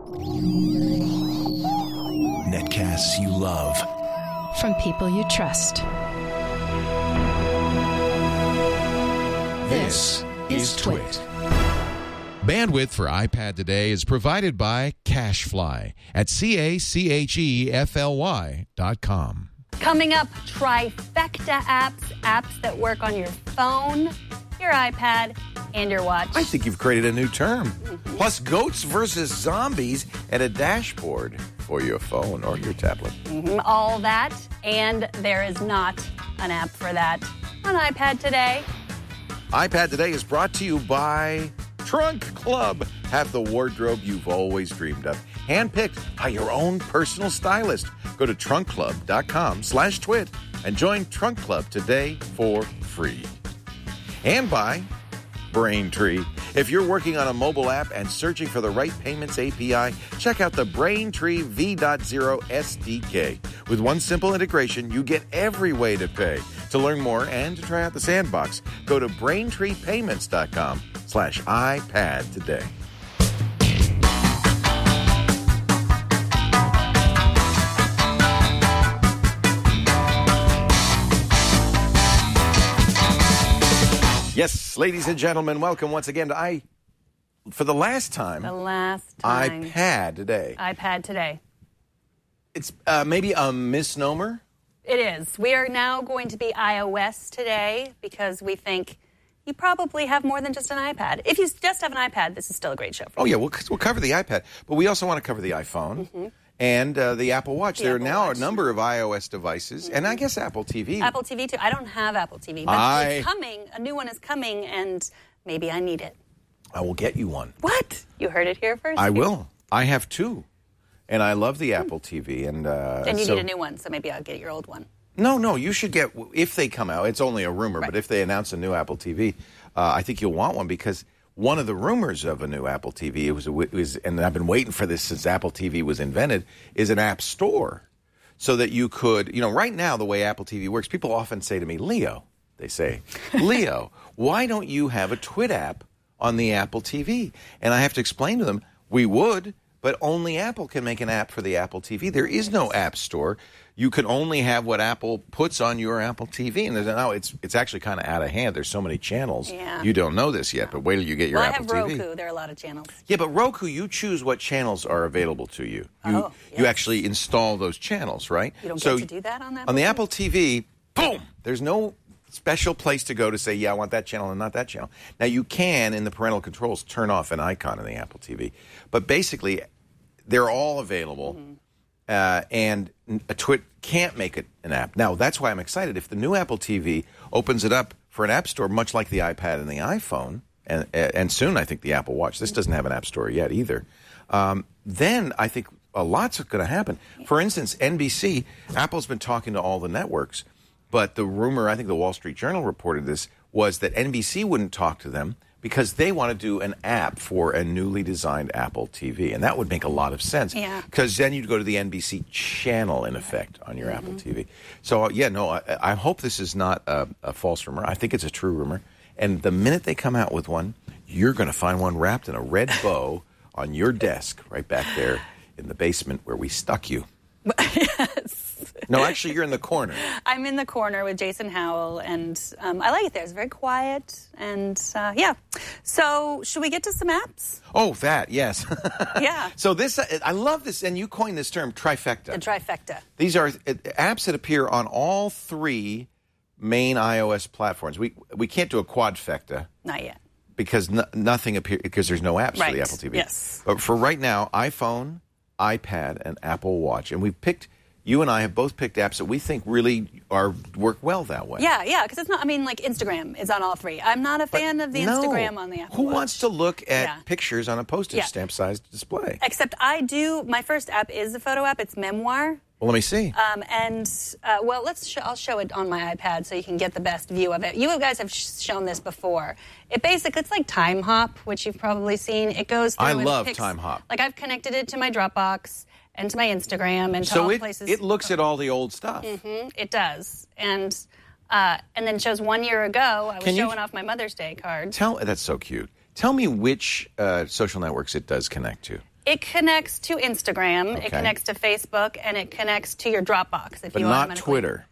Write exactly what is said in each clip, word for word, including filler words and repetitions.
Netcasts you love. From people you trust. This is Twit. Bandwidth for iPad today is provided by CacheFly at C A C H E F L Y dot com. Coming up, trifecta apps, apps that work on your phone, your iPad, and your watch. I think you've created a new term. Mm-hmm. Plus, goats versus zombies and a dashboard for your phone or your tablet. Mm-hmm. All that, and there is not an app for that on iPad today. iPad Today is brought to you by Trunk Club. Have the wardrobe you've always dreamed of. Handpicked by your own personal stylist. Go to trunk club dot com slash twit and join Trunk Club today for free. And by Braintree. If you're working on a mobile app and searching for the right payments A P I, check out the Braintree V zero S D K. With one simple integration, you get every way to pay. To learn more and to try out the sandbox, go to braintree payments dot com slash iPad today. Yes, ladies and gentlemen, welcome once again to I, for the last time, the last time. iPad Today. iPad Today. It's uh, maybe a misnomer. It is. We are now going to be iOS today because we think you probably have more than just an iPad. If you just have an iPad, this is still a great show for you. Oh, yeah, we'll, we'll cover the iPad, but we also want to cover the iPhone. Mm-hmm. And uh, the Apple Watch. The there Apple are now Watch. a number of iOS devices, mm-hmm. and I guess Apple T V. Apple T V, too. I don't have Apple T V, but I... it's coming. A new one is coming, and maybe I need it. I will get you one. What? You heard it here first? I will. I have two, and I love the Apple T V. And uh, and you so... need a new one, so maybe I'll get your old one. No, no, you should get, if they come out, it's only a rumor, right. but if they announce a new Apple T V, uh, I think you'll want one because one of the rumors of a new Apple T V, it was, it was, and I've been waiting for this since Apple T V was invented, is an app store. So that you could, you know, right now the way Apple T V works, people often say to me, Leo, they say, Leo, why don't you have a Twit app on the Apple T V? And I have to explain to them, we would, but only Apple can make an app for the Apple T V. There is no app store. You can only have what Apple puts on your Apple T V. And now it's it's actually kind of out of hand. There's so many channels. Yeah. You don't know this yet, but wait till you get your well, Apple I have T V. Roku. There are a lot of channels. Yeah, but Roku, you choose what channels are available to you. You, oh, yes. you actually install those channels, right? You don't so get to do that on that? On the Apple T V, boom, there's no special place to go to say, yeah, I want that channel and not that channel. Now, you can, in the parental controls, turn off an icon in the Apple T V. But basically, they're all available. Mm-hmm. Uh, and a Twit can't make it an app. Now, that's why I'm excited. If the new Apple T V opens it up for an app store, much like the iPad and the iPhone, and, and soon I think the Apple Watch, this doesn't have an app store yet either, um, then I think a lot's going to happen. For instance, N B C, Apple's been talking to all the networks, but the rumor, I think the Wall Street Journal reported this, was that N B C wouldn't talk to them because they want to do an app for a newly designed Apple T V. And that would make a lot of sense. Yeah. Because then you'd go to the N B C channel, in effect, on your mm-hmm. Apple T V. So, uh, yeah, no, I, I hope this is not a, a false rumor. I think it's a true rumor. And the minute they come out with one, you're going to find one wrapped in a red bow on your desk right back there in the basement where we stuck you. Yes. No, actually, you're in the corner. I'm in the corner with Jason Howell, and um, I like it there. It's very quiet, and uh, yeah. So, should we get to some apps? Oh, that, yes. Yeah. So this, I love this, and you coined this term, trifecta. The trifecta. These are apps that appear on all three main iOS platforms. We we can't do a quadfecta. Not yet. Because no, nothing appears, because there's no apps right. for the Apple T V. Yes. But for right now, iPhone, iPad, and Apple Watch. And we've picked, you and I have both picked apps that we think really are work well that way. Yeah, yeah, because it's not, I mean, like Instagram is on all three. I'm not a fan but of the no. Instagram on the Apple Who Watch. wants to look at yeah. pictures on a postage yeah. stamp-sized display? Except I do, my first app is a photo app. It's Memoir. Well, let me see. Um, and, uh, well, let's. Sh- I'll show it on my iPad so you can get the best view of it. You guys have sh- shown this before. It basically, it's like Time Hop, which you've probably seen. It goes through I and love picks, Time Hop. Like, I've connected it to my Dropbox and to my Instagram and to so all it, places. it looks at all the old stuff. Mm-hmm, it does. And uh, and then shows one year ago, I was Can you- showing off my Mother's Day card. Tell That's so cute. Tell me which uh, social networks it does connect to. It connects to Instagram, Okay. it connects to Facebook, and it connects to your Dropbox. If But you not automatically- Twitter.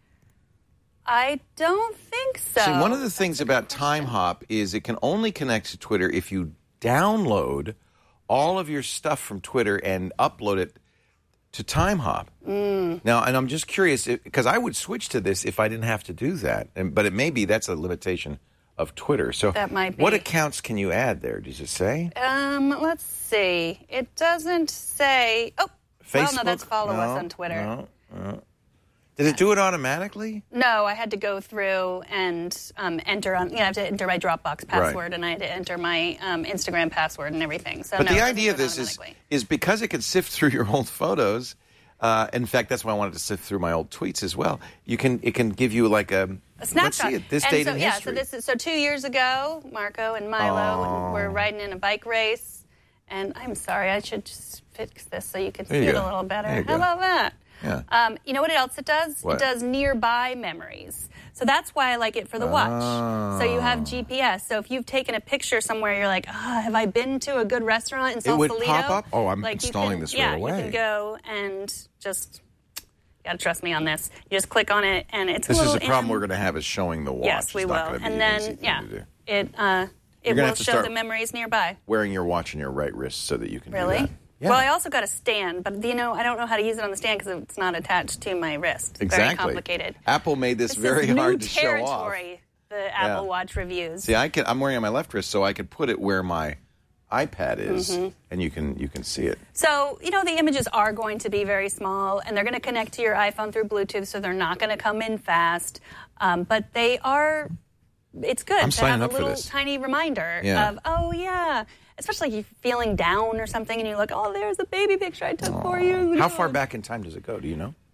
I don't think so. See, one of the things about TimeHop is it can only connect to Twitter if you download all of your stuff from Twitter and upload it to TimeHop. Mm. Now, and I'm just curious, because I would switch to this if I didn't have to do that. And, but it may be that's a limitation of Twitter. So That might be. what accounts can you add there? Does it say? Um, let's see. It doesn't say. Oh, well, no, that's Facebook? follow No, us on Twitter. No, no. Did it do it automatically? No, I had to go through and um, enter on. You know, I have to enter my Dropbox password, Right. and I had to enter my um, Instagram password and everything. So, But no, the it idea doesn't of do it this is, automatically. is because it can sift through your old photos. Uh, in fact, that's why I wanted to sift through my old tweets as well. You can it can give you like a, A snapshot. Let's see it, this and date so, in yeah, history. so this is so two years ago, Marco and Milo were riding in a bike race, and I'm sorry, I should just fix this so you can There see you it go. a little better. There you How go. about that? Yeah. Um, you know what else it does? What? It does nearby memories. So that's why I like it for the watch. So you have G P S. So if you've taken a picture somewhere, you're like, oh, have I been to a good restaurant in Sausalito? would pop up? Oh, I'm like you installing can- this right yeah, away. you can go and just, you got to trust me on this. You just click on it, and it's This a is little the problem in- we're going to have is showing the watch. Yes, we It's will. not gonna be And an easy then, thing yeah, to do. it uh, it You're gonna will have to show start the memories nearby. Wearing your watch on your right wrist so that you can Really? do that. Yeah. Well, I also got a stand, but you know, I don't know how to use it on the stand because it's not attached to my wrist. It's Exactly. very complicated. Apple made this, This very is hard new to show off. territory, the Apple Watch reviews. See, I can, I'm wearing it on my left wrist, so I could put it where my iPad is, Mm-hmm. and you can you can see it. So, you know, the images are going to be very small, and they're going to connect to your iPhone through Bluetooth, so they're not going to come in fast. Um, but they are, it's good I'm to signing have a up for little this. tiny reminder Yeah. of, oh, yeah. Especially if you're feeling down or something, and you look, oh, there's a baby picture I took four years ago. How far back in time does it go? Do you know?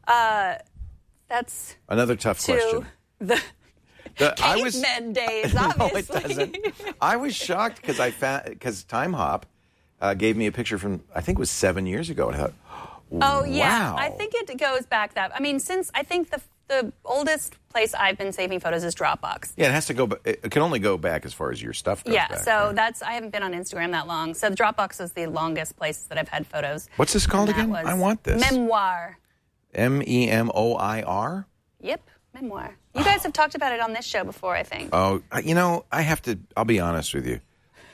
That's Another tough to question. the The- I was cavemen days, no, it obviously. doesn't. I was shocked because I found because TimeHop uh, gave me a picture from I think it was seven years ago, and I thought, Oh yeah, wow. I think it goes back that. I mean, since I think the the oldest place I've been saving photos is Dropbox. Yeah, it has to go. ba- It can only go back as far as your stuff goes. Yeah, back, so right? that's I haven't been on Instagram that long. So Dropbox is the longest place that I've had photos. What's this called And that again? was I want this. Memoir. M E M O I R. Yep, Memoir. You guys have talked about it on this show before, I think. Oh, I- you know, I have to. I'll be honest with you.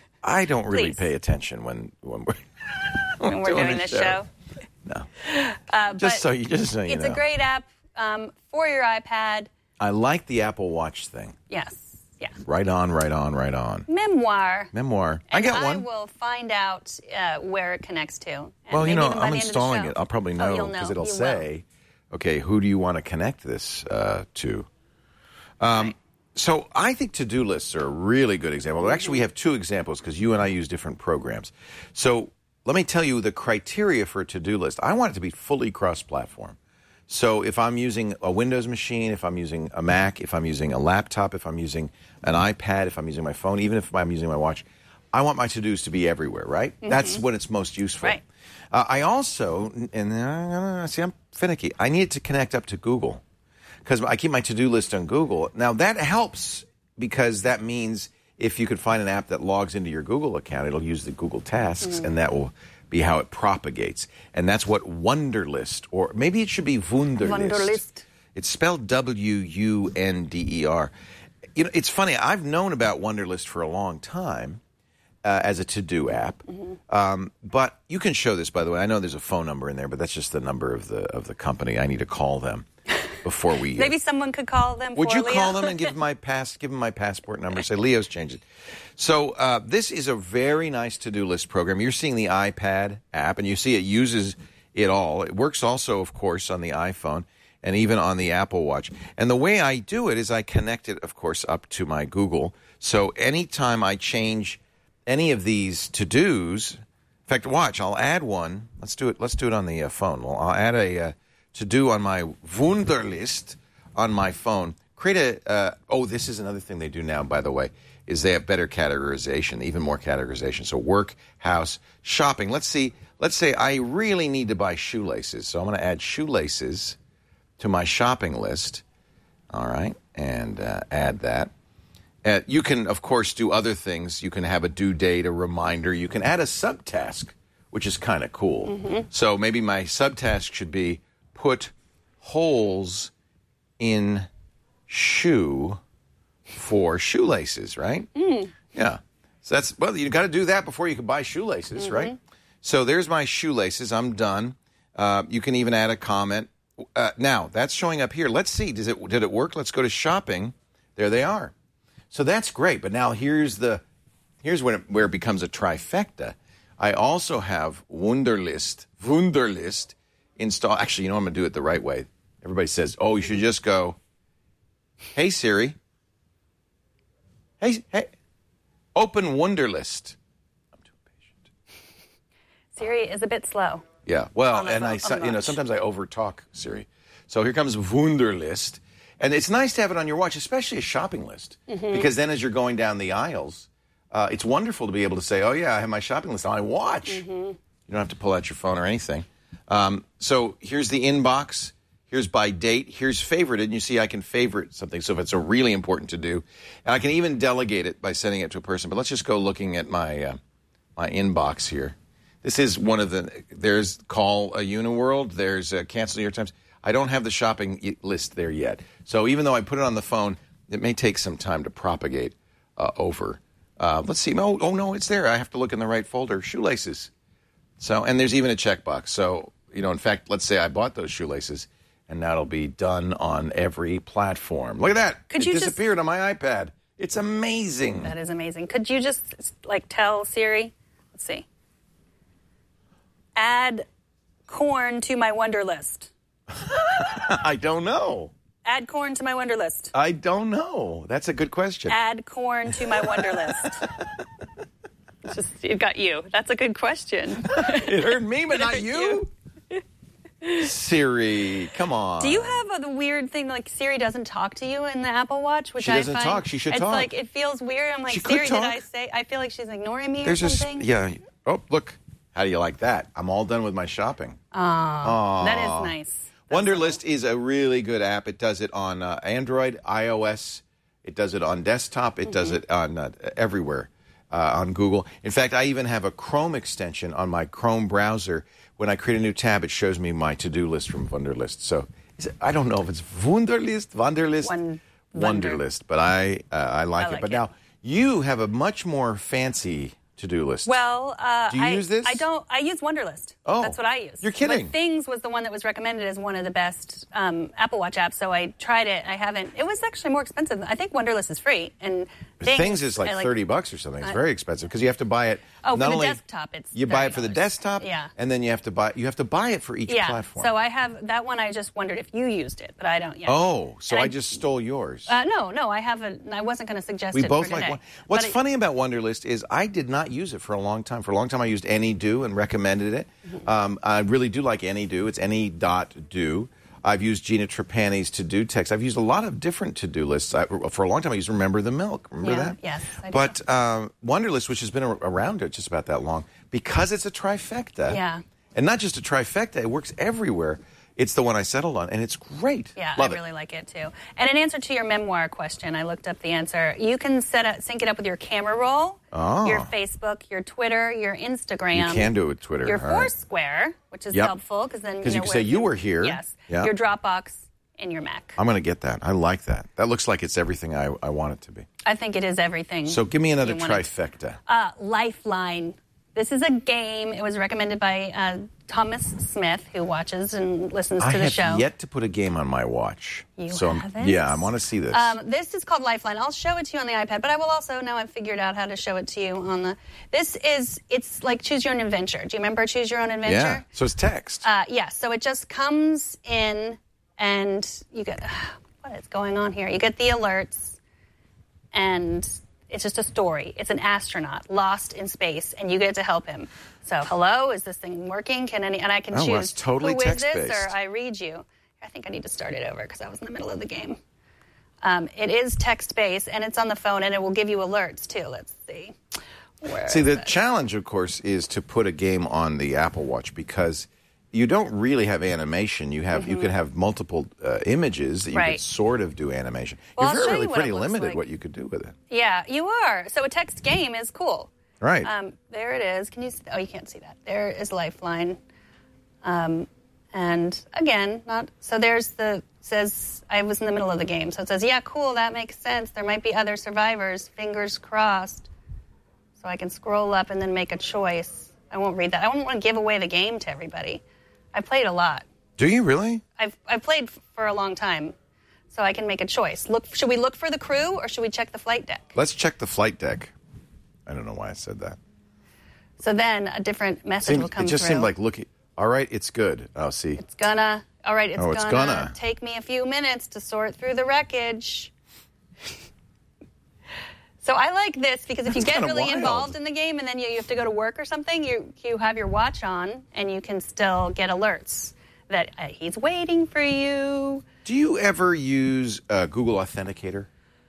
I don't really Please. pay attention when when we're, when we're doing a this show. No, Uh, just but so you just so you it's know. a great app um, for your iPad. I like the Apple Watch thing. Yes, yeah. Right on, right on, right on. Memoir. Memoir. I And got one. I will find out uh, where it connects to. And Well, you maybe know, even by I'm the end of the installing show. it. I'll probably Oh, know you'll because know. it'll You say, okay, who do you want to connect this uh, to? Um, Right. So I think to-do lists are a really good example. Well, actually, we have two examples because you and I use different programs. So let me tell you the criteria for a to-do list. I want it to be fully cross-platform. So if I'm using a Windows machine, if I'm using a Mac, if I'm using a laptop, if I'm using an iPad, if I'm using my phone, even if I'm using my watch, I want my to-dos to be everywhere, right? That's when it's most useful. Right. Uh, I also, and uh, see, I'm finicky. I need it to connect up to Google because I keep my to-do list on Google. Now, that helps because that means if you could find an app that logs into your Google account, it'll use the Google Tasks, and that will be how it propagates. And that's what Wunderlist, or maybe it should be Wunderlist. Wunderlist. It's spelled W U N D E R. You know, it's funny. I've known about Wunderlist for a long time uh, as a to-do app. Um, but you can show this, by the way. I know there's a phone number in there, but that's just the number of the of the company. I need to call them before we. Maybe someone could call them. Would for you Leo. call them and give them my pass? Give them my passport number. Say Leo's changed it. So uh, this is a very nice to-do list program. You're seeing the iPad app, and you see it uses it all. It works also, of course, on the iPhone and even on the Apple Watch. And the way I do it is I connect it, of course, up to my Google. So anytime I change any of these to-dos, in fact, watch. I'll add one. Let's do it. Let's do it on the uh, phone. Well, I'll add a uh, to-do on my Wunderlist on my phone. Create a. Uh, oh, this is another thing they do now, by the way, is they have better categorization, even more categorization. So work, house, shopping. Let's see. Let's say I really need to buy shoelaces, so I'm going to add shoelaces to my shopping list. All right, and uh, add that. Uh, you can, of course, do other things. You can have a due date, a reminder. You can add a subtask which is kind of cool. Mm-hmm. So maybe my subtask should be put holes in shoe for shoelaces, right? Mm. Yeah. So that's, well, you got to do that before you can buy shoelaces, Mm-hmm. right? So there's my shoelaces. I'm done. Uh, you can even add a comment. Uh, now, that's showing up here. Let's see. Does it, did it work? Let's go to shopping. There they are. So that's great. But now here's the here's when it, where it becomes a trifecta. I also have Wunderlist, Wunderlist installed. Actually, you know, I'm going to do it the right way. Everybody says, oh, you should just go, hey, Siri. Hey, hey, open Wunderlist. I'm too impatient. Siri is a bit slow. Yeah, well, On the and phone- I, on so- the you know, watch. sometimes I overtalk Siri. So here comes Wunderlist. And it's nice to have it on your watch, especially a shopping list. Mm-hmm. Because then as you're going down the aisles, uh, it's wonderful to be able to say, oh, yeah, I have my shopping list on my watch. Mm-hmm. You don't have to pull out your phone or anything. Um, so here's the inbox. Here's by date. Here's favorited. And you see I can favorite something. So if it's a really important to do. And I can even delegate it by sending it to a person. But let's just go looking at my uh, my inbox here. This is one of the, there's Call a Uniworld. There's uh, Cancel New York Times. I don't have the shopping list there yet. So even though I put it on the phone, it may take some time to propagate uh, over. Uh, let's see. Oh, oh, no, it's there. I have to look in the right folder. Shoelaces. So, and there's even a checkbox. So, you know, in fact, let's say I bought those shoelaces, and that'll be done on every platform. Look at that. Could it you just- disappeared on my iPad. It's amazing. That is amazing. Could you just, like, tell Siri, let's see, add corn to my Wonder List. I don't know. Add corn to my Wonder List. I don't know. That's a good question. Add corn to my Wonder List. It's just, it got you. That's a good question. It hurt me, but not hurt you. Siri, come on. Do you have a, the weird thing, like Siri doesn't talk to you in the Apple Watch, which She I doesn't find, talk. She should it's talk. like, it feels weird. I'm like, She could Siri, did talk. I say, I feel like she's ignoring me There's or this, something. yeah. Oh, look. How do you like that? I'm all done with my shopping. That is nice. Wunderlist is a really good app. It does it on uh, Android, iOS. It does it on desktop. It does it on uh, everywhere uh, on Google. In fact, I even have a Chrome extension on my Chrome browser. When I create a new tab, it shows me my to-do list from Wunderlist. So is it, I don't know if it's Wunderlist, Wunderlist, Wun- Wunder. Wunderlist, but I uh, I like I it. like But it. now you have a much more fancy to-do list. Well, uh, Do you I, use this? I don't. I use Wunderlist. Oh, That's what I use. you're kidding. But Things was the one that was recommended as one of the best um, Apple Watch apps. So I tried it. I haven't. It was actually more expensive. I think Wunderlist is free, and Things, Things is like, I thirty bucks or something. It's I- very expensive because you have to buy it. Oh, not for the only, desktop, it's you buy it for the thirty dollars. desktop, Yeah. and then you have to buy you have to buy it for each Yeah. platform. So I have that one. I just wondered if you used it, but I don't yet. oh, so And I, I- just stole yours. Uh, no, no, I haven't. I wasn't going to suggest we it both for like today. one. What's But it- funny about Wunderlist is I did not use it for a long time. For a long time, I used AnyDo and recommended it. Mm-hmm. Um, I really do like AnyDo. It's any dot do. I've used Gina Trapani's to-do text. I've used a lot of different to-do lists. I, for a long time, I used Remember the Milk. Remember Yeah, that? yes, I do. But um, Wunderlist, which has been a- around it just about that long, because it's a trifecta. Yeah. And not just a trifecta, it works everywhere. It's the one I settled on, and it's great. Yeah, Love I it. really like it too. And in answer to your memoir question, I looked up the answer. You can set up, sync it up with your camera roll, Oh. your Facebook, your Twitter, your Instagram. You can do it with Twitter. Your All right. Foursquare, which is Yep. helpful because then 'Cause you you know can say where- you were here. Yes. Yeah. Your Dropbox and your Mac. I'm going to get that. I like that. That looks like it's everything I, I want it to be. I think it is everything. So give me another you want it. trifecta. Uh, Lifeline. This is a game. It was recommended by uh, Thomas Smith, who watches and listens I to the have show. yet to put a game on my watch. You so I'm- haven't? Yeah, I want to see this. Um, this is called Lifeline. I'll show it to you on the iPad, but I will also, now I've figured out how to show it to you on the... This is, it's like Choose Your Own Adventure. Do you remember Choose Your Own Adventure? yeah. So it's text. Uh, yeah, so it just comes in and you get... What is going on here? You get the alerts and it's just a story. It's an astronaut lost in space and you get to help him. So, hello, is this thing working? Can any... And I can Oh, choose well, it's totally who is this text-based. or I read you. I think I need to start it over because I was in the middle of the game. Um, it is text-based, and it's on the phone, and it will give you alerts, too. Let's see. Where See, is the it? challenge, of course, is to put a game on the Apple Watch because you don't really have animation. You have you can have multiple uh, images that you Mm-hmm. Right. could sort of do animation. Well, You're I'll show really you what pretty it looks limited like. what you could do with it. Yeah, you are. So a text game is cool. Right. Um, there it is. Can you see? Oh, you can't see that. There is Lifeline. Um, and again, not so. There's the says I was in the middle of the game, so it says, yeah, cool. That makes sense. There might be other survivors. Fingers crossed. So I can scroll up and then make a choice. I won't read that. I don't want to give away the game to everybody. I played a lot. Do you really? I've I've played f- for a long time, so I can make a choice. Look, should we look for the crew or should we check the flight deck? Let's check the flight deck. I don't know why I said that. So then a different message Seemed, will come it just through. seemed like, look, all right, it's good. Oh, see. It's gonna, all right, it's, Oh, it's gonna, gonna. take me a few minutes to sort through the wreckage. So I like this because if That's you get kinda really wild. involved in the game and then you, you have to go to work or something, you you have your watch on and you can still get alerts that uh, he's waiting for you. Do you ever use uh, Google Authenticator?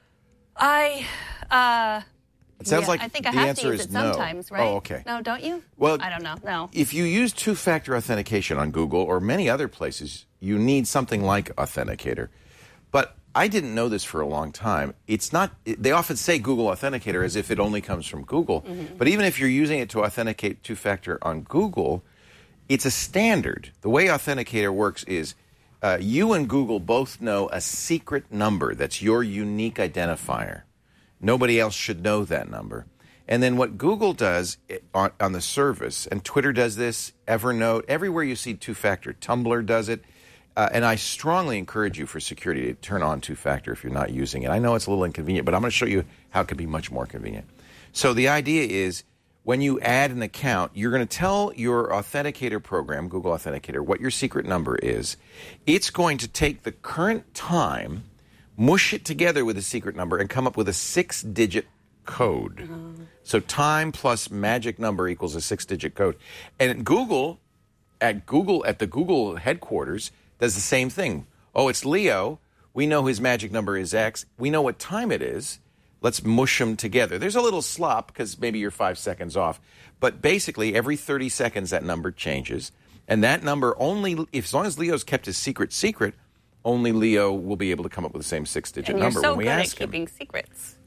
I, uh... It sounds yeah, like I think the I have answer to use is it no. sometimes, right? Oh, okay. No, don't you? Well, I don't know. No. If you use two-factor authentication on Google or many other places, you need something like Authenticator. But I didn't know this for a long time. It's not. They often say Google Authenticator as if it only comes from Google. Mm-hmm. But even if you're using it to authenticate two-factor on Google, it's a standard. The way Authenticator works is uh, you and Google both know a secret number that's your unique identifier. Nobody else should know that number. And then what Google does on, on the service, and Twitter does this, Evernote, everywhere you see two-factor, Tumblr does it, uh, and I strongly encourage you for security to turn on two-factor if you're not using it. I know it's a little inconvenient, but I'm going to show you how it can be much more convenient. So the idea is when you add an account, you're going to tell your Authenticator program, Google Authenticator, what your secret number is. It's going to take the current time, mush it together with a secret number, and come up with a six-digit code. Uh-huh. So time plus magic number equals a six-digit code. And Google, at Google, at the Google headquarters, does the same thing. Oh, it's Leo. We know his magic number is X. We know what time it is. Let's mush them together. There's a little slop because maybe you're five seconds off. But basically, every thirty seconds, that number changes. And that number only, if, as long as Leo's kept his secret secret, only Leo will be able to come up with the same six-digit and number you're so when we good at ask him. keeping secrets.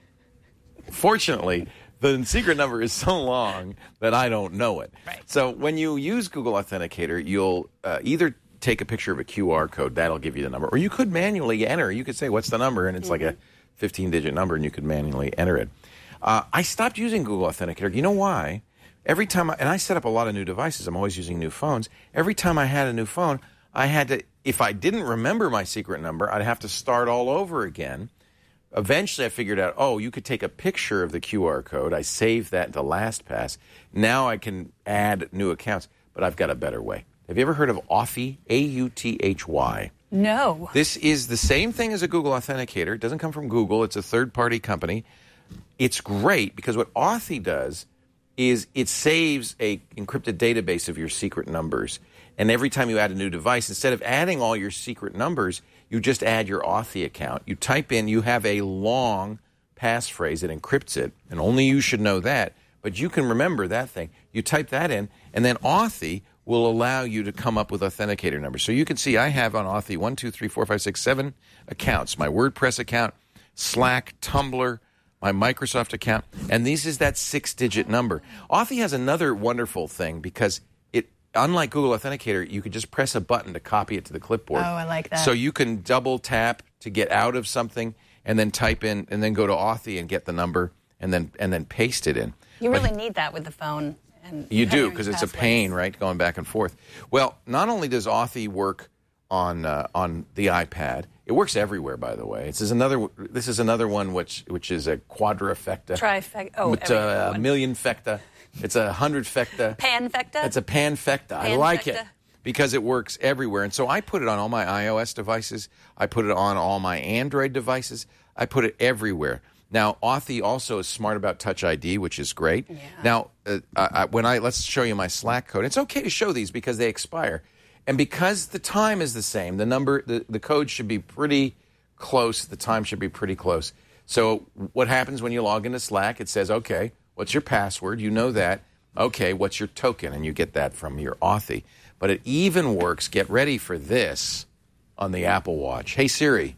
Fortunately, the secret number is so long that I don't know it. Right. So when you use Google Authenticator, you'll uh, either take a picture of a Q R code, that'll give you the number, or you could manually enter. You could say, what's the number? And it's mm-hmm. like a fifteen-digit number, and you could manually enter it. Uh, I stopped using Google Authenticator. You know why? Every time, I, and I set up a lot of new devices. I'm always using new phones. Every time I had a new phone, I had to, if I didn't remember my secret number, I'd have to start all over again. Eventually, I figured out, oh, you could take a picture of the Q R code. I saved that to LastPass. Now I can add new accounts, but I've got a better way. Have you ever heard of Authy? A U T H Y. No. This is the same thing as a Google Authenticator. It doesn't come from Google. It's a third-party company. It's great because what Authy does is it saves a encrypted database of your secret numbers. And every time you add a new device, instead of adding all your secret numbers, you just add your Authy account. You type in, you have a long passphrase that encrypts it, and only you should know that, but you can remember that thing. You type that in, and then Authy will allow you to come up with authenticator numbers. So you can see I have on Authy one, two, three, four, five, six, seven accounts. My WordPress account, Slack, Tumblr, my Microsoft account, and this is that six-digit number. Authy has another wonderful thing because it, unlike Google Authenticator, you could just press a button to copy it to the clipboard. Oh, I like that. So you can double tap to get out of something and then type in and then go to Authy and get the number and then and then paste it in. You But- really need that with the phone. And you do, entering because it's a passwords. pain, right, going back and forth. Well, not only does Authy work on uh, on the iPad, it works everywhere, by the way. This is another This is another one which which is a quadrifecta. Trifecta. Oh, with, every uh, one. a million fecta. It's a hundred fecta. Panfecta? It's a panfecta. I like it Panfecta. because it works everywhere. And so I put it on all my iOS devices. I put it on all my Android devices. I put it everywhere. Now, Authy also is smart about Touch I D, which is great. Yeah. Now, uh, I, when I let's show you my Slack code. It's okay to show these because they expire, and because the time is the same, the number, the, the code should be pretty close. The time should be pretty close. So, what happens when you log into Slack? It says, "Okay, what's your password?" You know that. Okay, what's your token? And you get that from your Authy. But it even works. Get ready for this on the Apple Watch. Hey Siri.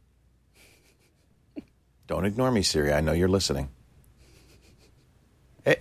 Don't ignore me, Siri. I know you're listening. Hey,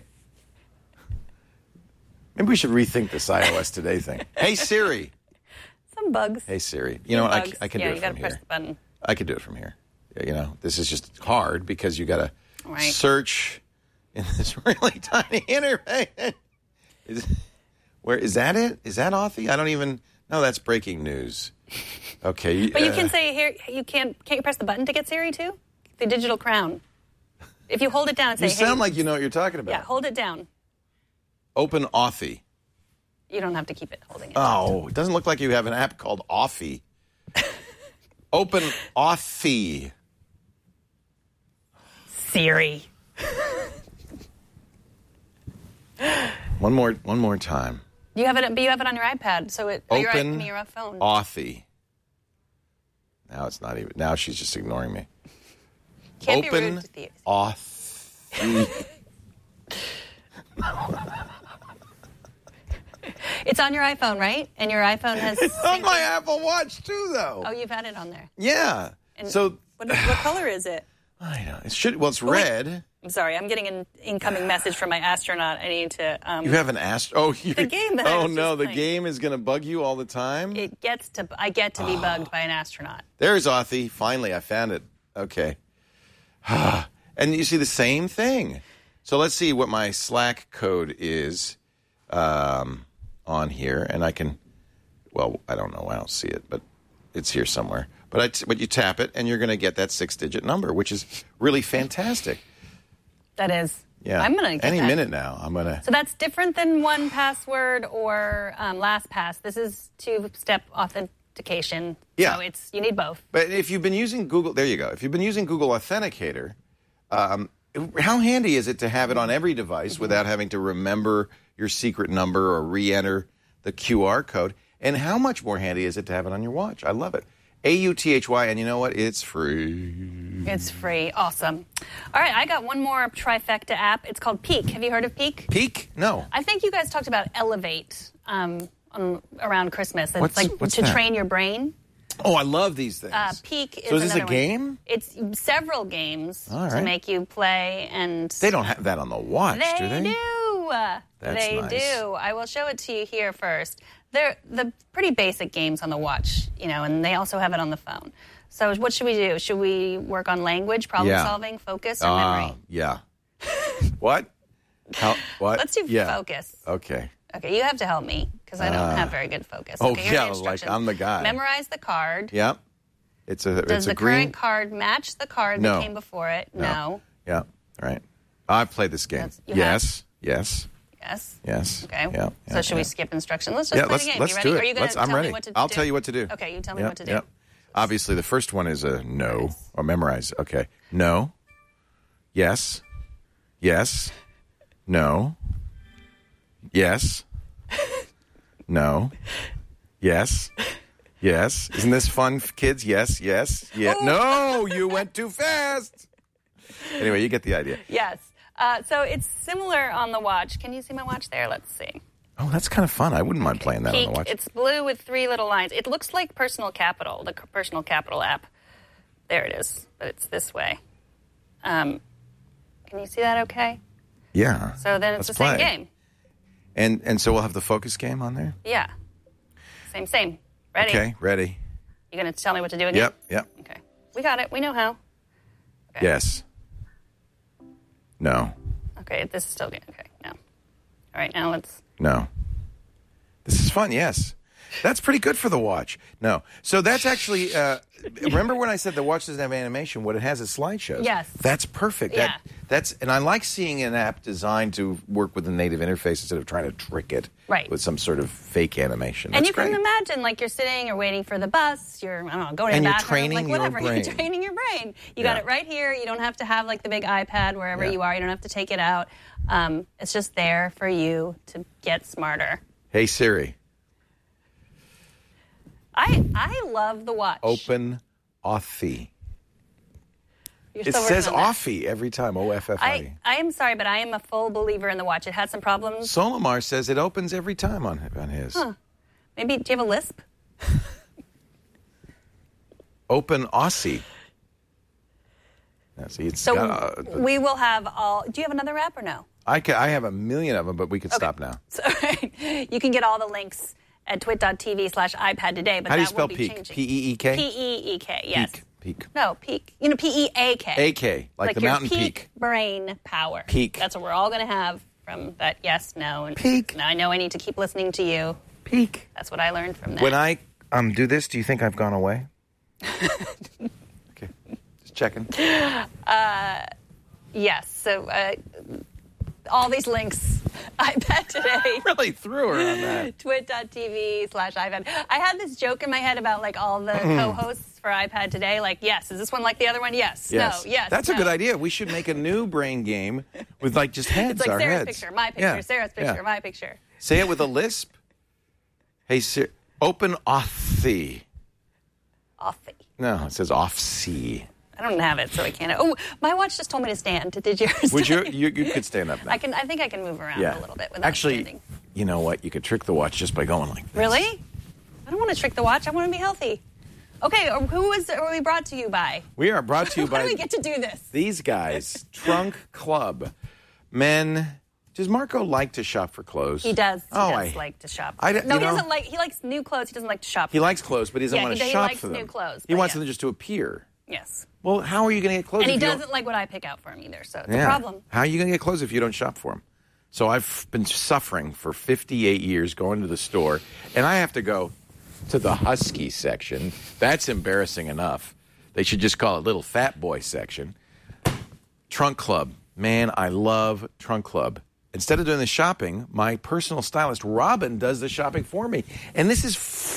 Maybe we should rethink this iOS Today thing. Hey, Siri. Some bugs. Hey, Siri. You know what? I, c- I can yeah, do it you from gotta here. press the button. I can do it from here. You know, this is just hard because you got to Right. search in this really tiny interface. Is, where is that? It is that Authy? I don't even. No, that's breaking news. Okay, But you uh, can say here. You can't. Can't you press the button to get Siri too? The digital crown. If you hold it down and say, You sound hey, like you know what you're talking about. yeah, hold it down. Open Authy. You don't have to keep it holding it. Oh, it doesn't look like you have an app called Authy. Open Authy. Siri. One more, one more time. You have it, but you have it on your iPad, so it. Or your, I Open mean, your phone. Authy. Now it's not even. Now she's just ignoring me. Can't be Open rude to the. Authy. It's on your iPhone, right? And your iPhone has. It's on my Apple Watch too, though. Oh, you've had it on there. Yeah. And so What, what color is it? I know it should. Well, it's red. I'm sorry, I'm getting an incoming message from my astronaut. I need to. Um, You have an ast. Oh, you The game that I Oh was no, just the playing. game is going to bug you all the time. It gets to. I get to be Ah. bugged by an astronaut. There's Authy. Finally, I found it. Okay. And you see the same thing. So let's see what my Slack code is um, on here, and I can. Well, I don't know. I don't see it, but it's here somewhere. But I t- but you tap it, and you're going to get that six-digit number, which is really fantastic. That is. Yeah. I'm gonna get any that. minute now. I'm gonna. So that's different than one password or um, LastPass. This is two-step authentication. Yeah. So it's you need both. But if you've been using Google, there you go. If you've been using Google Authenticator, um, how handy is it to have it on every device Mm-hmm. without having to remember your secret number or re-enter the Q R code? And how much more handy is it to have it on your watch? I love it. A U T H Y, and you know what? It's free. It's free. Awesome. All right, I got one more trifecta app. It's called Peak. Have you heard of Peak? Peak? No. I think you guys talked about Elevate um, um, around Christmas. It's What's- like what's to that? train your brain. Oh, I love these things. Uh, Peak is so is this a another one. game? It's several games All to right. make you play, and They don't have that on the watch, they do they? do. Uh, That's they nice. do. I will show it to you here first. They're the pretty basic games on the watch, you know, and they also have it on the phone. So what should we do? Should we work on language, problem Yeah. solving, focus, or Ah, memory? yeah. What? How, what? Let's do yeah. focus. Okay. Okay, you have to help me because I don't have very good focus. oh, okay, here's yeah, the like instructions. I'm the guy. Memorize the card. Yep. It's a Does it's the a green. current card match the card No. that came before it? No. Yeah. Right. I've played this game. That's- you Yes. Yes. Yes. Yes. Okay. Yeah. so yeah, should yeah. we skip instructions? Let's just Yeah. play Let's the game. let's you ready? do it. Are you going Let's, to I'm tell ready. me what to I'll do? tell you what to do. Okay, you tell me Yep, what to do. Yep. Obviously, the first one is a no or memorize. Okay. No. Yes. Yes. No. Yes. No. Yes. Yes. Isn't this fun, kids? Yes. Yes. Yeah. Oh. No, you went too fast. Anyway, you get the idea. Yes. Uh, so it's similar on the watch. Can you see my watch there? Let's see. Oh, that's kind of fun. I wouldn't mind playing that Peak. on the watch. It's blue with three little lines. It looks like Personal Capital, the c- Personal Capital app. There it is, but it's this way. Um, can you see that okay? Yeah. So then it's Let's the same play. game. And and so we'll have the focus game on there? Yeah. Same, same. Ready? Okay, ready. You going to tell me what to do again? Yep, yep. Okay. We got it. We know how. Okay. Yes. No. Okay, this is still good. Okay, no. All right, now let's... No. This is fun, yes. That's pretty good for the watch. No. So that's actually, uh, remember when I said the watch doesn't have animation? What it has is slideshows. Yes. That's perfect. Yeah. That, that's And I like seeing an app designed to work with the native interface instead of trying to trick it Right. with some sort of fake animation. And That's you great. can imagine, like, you're sitting, you're waiting for the bus, you're, I don't know, going And to the you're bathroom, training like, your whatever. brain. You're training your brain. You Yeah. got it right here. You don't have to have, like, the big iPad wherever Yeah. you are. You don't have to take it out. Um, it's just there for you to get smarter. Hey, Siri, I I love the watch. open Authy. You're It still working says on that. Authy every time, O F F I. I, I am sorry, but I am a full believer in the watch. It had some problems. Solomar says it opens every time on, on his. Maybe, do you have a lisp? Open Aussie. Now, see, it's So got, uh, we will have all. Do you have another app or no? I, ca- I have a million of them, but we could Okay. stop now. So, you can get all the links at twit.tv slash iPad today, but How do you that spell will be peak? changing. P E E K? P E E K, yes. Peak. Peak. No, peak. You know, P E A K. A K, like, the your mountain peak. peak. brain power. Peak. That's what we're all going to have from that yes, no. And Peak. Now I know I need to keep listening to you. Peak. That's what I learned from that. When I um do this, do you think I've gone away? Okay. Just checking. Yes, so uh, all these links, iPad today. Really threw her on that. twit.tv slash iPad. I had this joke in my head about like all the co-hosts for iPad today. Like, yes, is this one like the other one? Yes. Yes. No. Yes. That's a no. good idea. We should make a new brain game with like just heads. It's like our Sarah's heads. picture, my picture, Yeah. Sarah's picture, Yeah. my picture. Say it with a lisp. Hey, Sir, open off-see. Offie. No, it says off-see. I don't have it, so I can't. Oh, my watch just told me to stand. Did yours? Would you, you? You could stand up now. I can. I think I can move around Yeah. a little bit without Actually, standing. you know what? You could trick the watch just by going like this. Really? I don't want to trick the watch. I want to be healthy. Okay, who is are we brought to you by? We are brought to you How by do we get to do this? these guys, Trunk Club. Men, does Marco like to shop for clothes? He does. He Oh, does I- like to shop. I d- no, you he know- doesn't like. He likes new clothes. He doesn't like to shop. He likes clothes, but he doesn't Yeah, want he- to he shop likes for them. new clothes, He but wants yeah. them just to appear. Yes. Well, how are you going to get clothes? And he if you don't- doesn't like what I pick out for him either, so it's Yeah. a problem. How are you going to get clothes if you don't shop for them? So I've been suffering for fifty-eight years going to the store, and I have to go to the husky section. That's embarrassing enough. They should just call it little fat boy section. Trunk Club. Man, I love Trunk Club. Instead of doing the shopping, my personal stylist, Robin, does the shopping for me. And this is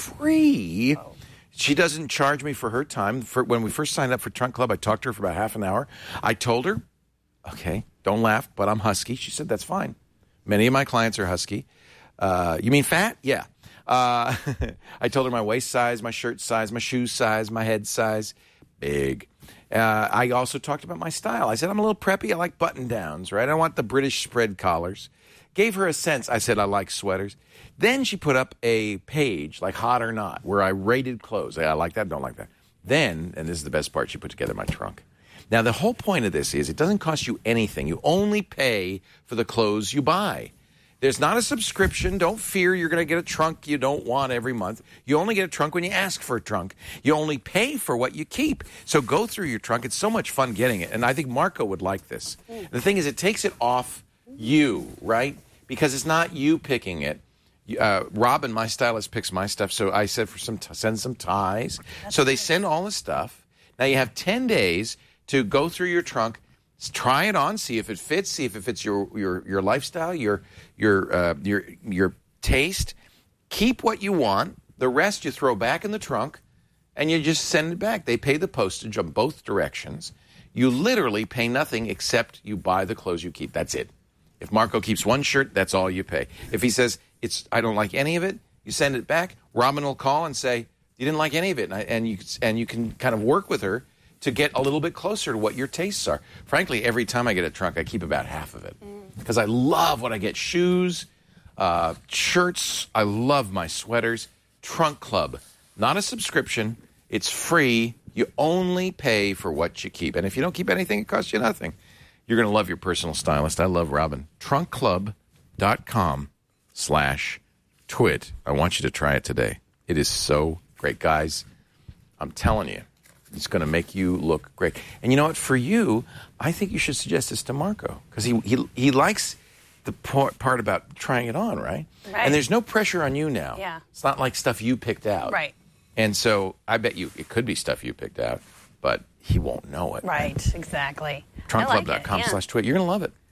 free. Oh. She doesn't charge me for her time. For, when we first signed up for Trunk Club, I talked to her for about half an hour. I told her, okay, don't laugh, but I'm husky. She said, that's fine. Many of my clients are husky. Uh, you mean fat? Yeah. Uh, I told her my waist size, my shirt size, my shoe size, my head size. Big. Uh, I also talked about my style. I said, I'm a little preppy. I like button downs, right? I want the British spread collars. Gave her a sense. I said, I like sweaters. Then she put up a page, like Hot or Not, where I rated clothes. I like that, don't like that. Then, and this is the best part, she put together my trunk. Now, the whole point of this is it doesn't cost you anything. You only pay for the clothes you buy. There's not a subscription. Don't fear you're going to get a trunk you don't want every month. You only get a trunk when you ask for a trunk. You only pay for what you keep. So go through your trunk. It's so much fun getting it. And I think Marco would like this. The thing is, it takes it off you, right? Because it's not you picking it. Uh, Robin, my stylist, picks my stuff. So I said for some t- send some ties. So they send all the stuff. Now you have ten days to go through your trunk, try it on, see if it fits, see if it fits your your your lifestyle, your your uh, your your taste. Keep what you want. The rest you throw back in the trunk, and you just send it back. They pay the postage on both directions. You literally pay nothing except you buy the clothes you keep. That's it. If Marco keeps one shirt, that's all you pay. If he says it's I don't like any of it, you send it back. Robin will call and say you didn't like any of it, and, I, and you and you can kind of work with her to get a little bit closer to what your tastes are. Frankly, every time I get a trunk, I keep about half of it because I love what I get: shoes, uh, shirts. I love my sweaters. Trunk Club, not a subscription. It's free. You only pay for what you keep, and if you don't keep anything, it costs you nothing. You're going to love your personal stylist. I love Robin. trunk club dot com slash twit. I want you to try it today. It is so great. Guys, I'm telling you, it's going to make you look great. And you know what? For you, I think you should suggest this to Marco because he, he he likes the part, part about trying it on, right? Right. And there's no pressure on you now. Yeah. It's not like stuff you picked out. Right. And so I bet you it could be stuff you picked out, but he won't know it. Right, exactly. trunk club dot com I like it, slash twit. You're going to love it.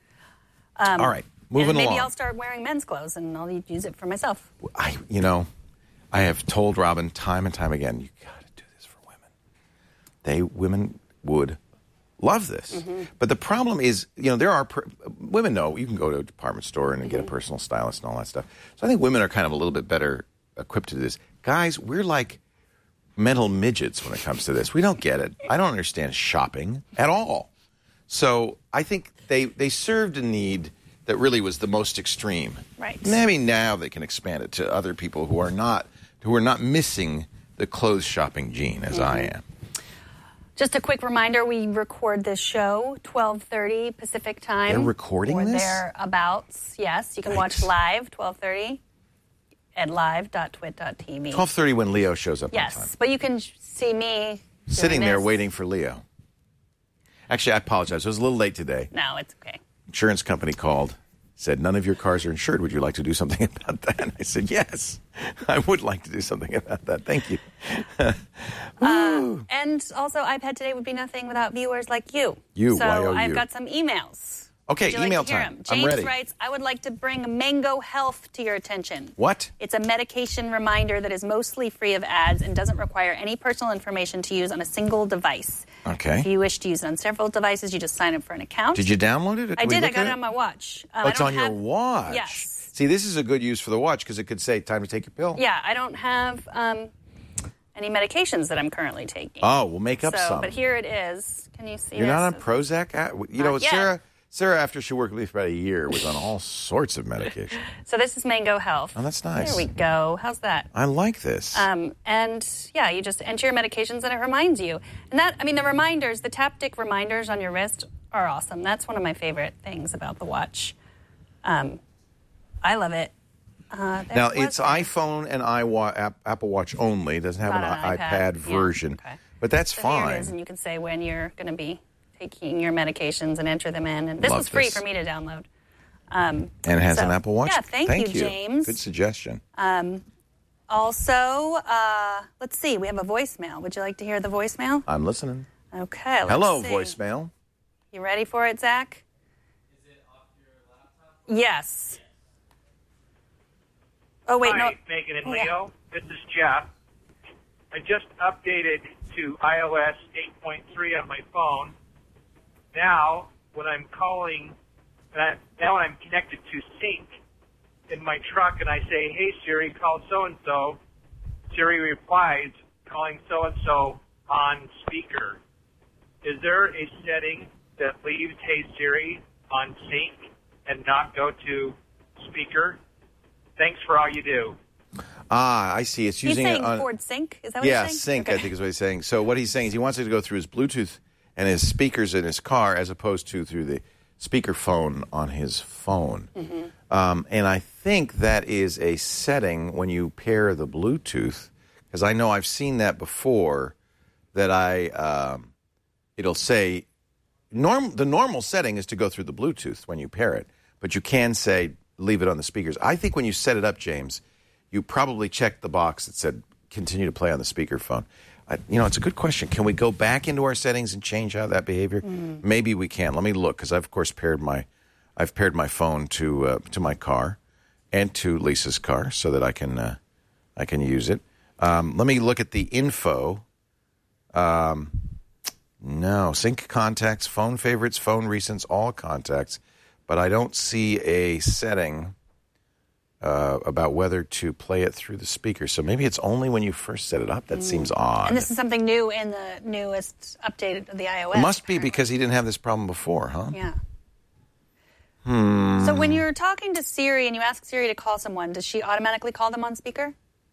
All right. Moving and maybe along. I'll start wearing men's clothes and I'll use it for myself. I, you know, I have told Robin time and time again, you got to do this for women. They, women would love this. Mm-hmm. But the problem is, you know, there are, per, women know you can go to a department store and get a personal stylist and all that stuff. So I think women are kind of a little bit better equipped to do this. Guys, we're like mental midgets when it comes to this. We don't get it. I don't understand shopping at all. So I think they, they served a need that really was the most extreme. Right. Maybe now they can expand it to other people who are not who are not missing the clothes shopping gene as I am. Just a quick reminder, we record this show twelve thirty Pacific time. They're recording or this? thereabouts. Yes, you can Yikes. watch live twelve thirty at live dot twit dot t v. twelve thirty when Leo shows up Yes, on time. but you can see me Sitting doing there this. waiting for Leo. Actually, I apologize. I was a little late today. No, it's okay. Insurance company called, said, none of your cars are insured. Would you like to do something about that? And I said, yes, I would like to do something about that. Thank you. uh, and also, iPad Today would be nothing without viewers like you. You, So Y O U. I've got some emails. Okay, Would you like email to hear time. them? I'm James ready. writes, I would like to bring Mango Health to your attention. What? It's a medication reminder that is mostly free of ads and doesn't require any personal information to use on a single device. Okay. If you wish to use it on several devices, you just sign up for an account. Did you download it? Or I can we did. I look got at it on my watch. Um, Oh, I it's don't on have- your watch. Yes. See, this is a good use for the watch because it could say, time to take your pill. Yeah, I don't have um, any medications that I'm currently taking. Oh, we'll make up so, some. But here it is. Can you see You're this? not on Prozac? Uh, You know, Not yet. Sarah, Sarah, after she worked with me for about a year, was on all sorts of medication. So this is Mango Health. Oh, that's nice. There we go. How's that? I like this. Um, and yeah, you just enter your medications and it reminds you. And that, I mean, the reminders, the taptic reminders on your wrist are awesome. That's one of my favorite things about the watch. Um, I love it. Uh, there now, was it's one. iPhone and iWa- App- Apple Watch only. It doesn't have Not an an iPad, iPad. Yeah, version. okay. But that's So fine. Here it is, and you can say when you're going to be taking your medications and enter them in. And this Love was free this. for me to download. Um, And it has so- an Apple Watch. Yeah, thank, Thank you, you, James. Good suggestion. Um, also, uh, let's see, we have a voicemail. Would you like to hear the voicemail? I'm listening. Okay, let's Hello, see. voicemail. You ready for it, Zach? Is it off your laptop? Yes. Oh, wait, Hi, no. Megan and Oh, yeah. Leo. This is Jeff. I just updated to i O S eight point three on my phone. Now, when I'm calling, uh, now when I'm connected to Sync in my truck and I say, hey, Siri, call so-and-so, Siri replies, calling so-and-so on speaker. Is there a setting that leaves Hey Siri on Sync and not go to speaker? Thanks for all you do. Ah, I see. It's He's using saying it on. Ford Sync? Is that what Yeah, he's sync, saying? I Okay. think is what he's saying. So what he's saying is he wants it to go through his Bluetooth and his speakers in his car as opposed to through the speakerphone on his phone. Mm-hmm. Um, and I think that is a setting when you pair the Bluetooth, because I know I've seen that before, that I um, it'll say norm, the normal setting is to go through the Bluetooth when you pair it, but you can say leave it on the speakers. I think when you set it up, James, you probably checked the box that said continue to play on the speakerphone. I, you know, it's a good question. Can we go back into our settings and change out that behavior? Mm. Maybe we can. Let me look, because I've of course paired my, I've paired my phone to uh, to my car, and to Lisa's car, so that I can uh, I can use it. Um, let me look at the info. Um, no, sync contacts, phone favorites, phone recents, all contacts, but I don't see a setting uh, about whether to play it through the speaker. So maybe it's only when you first set it up. That seems odd. And this is something new in the newest update of the iOS. It must be apparently. because he didn't have this problem before, huh? Yeah. Hmm. So when you're talking to Siri and you ask Siri to call someone, does she automatically call them on speaker?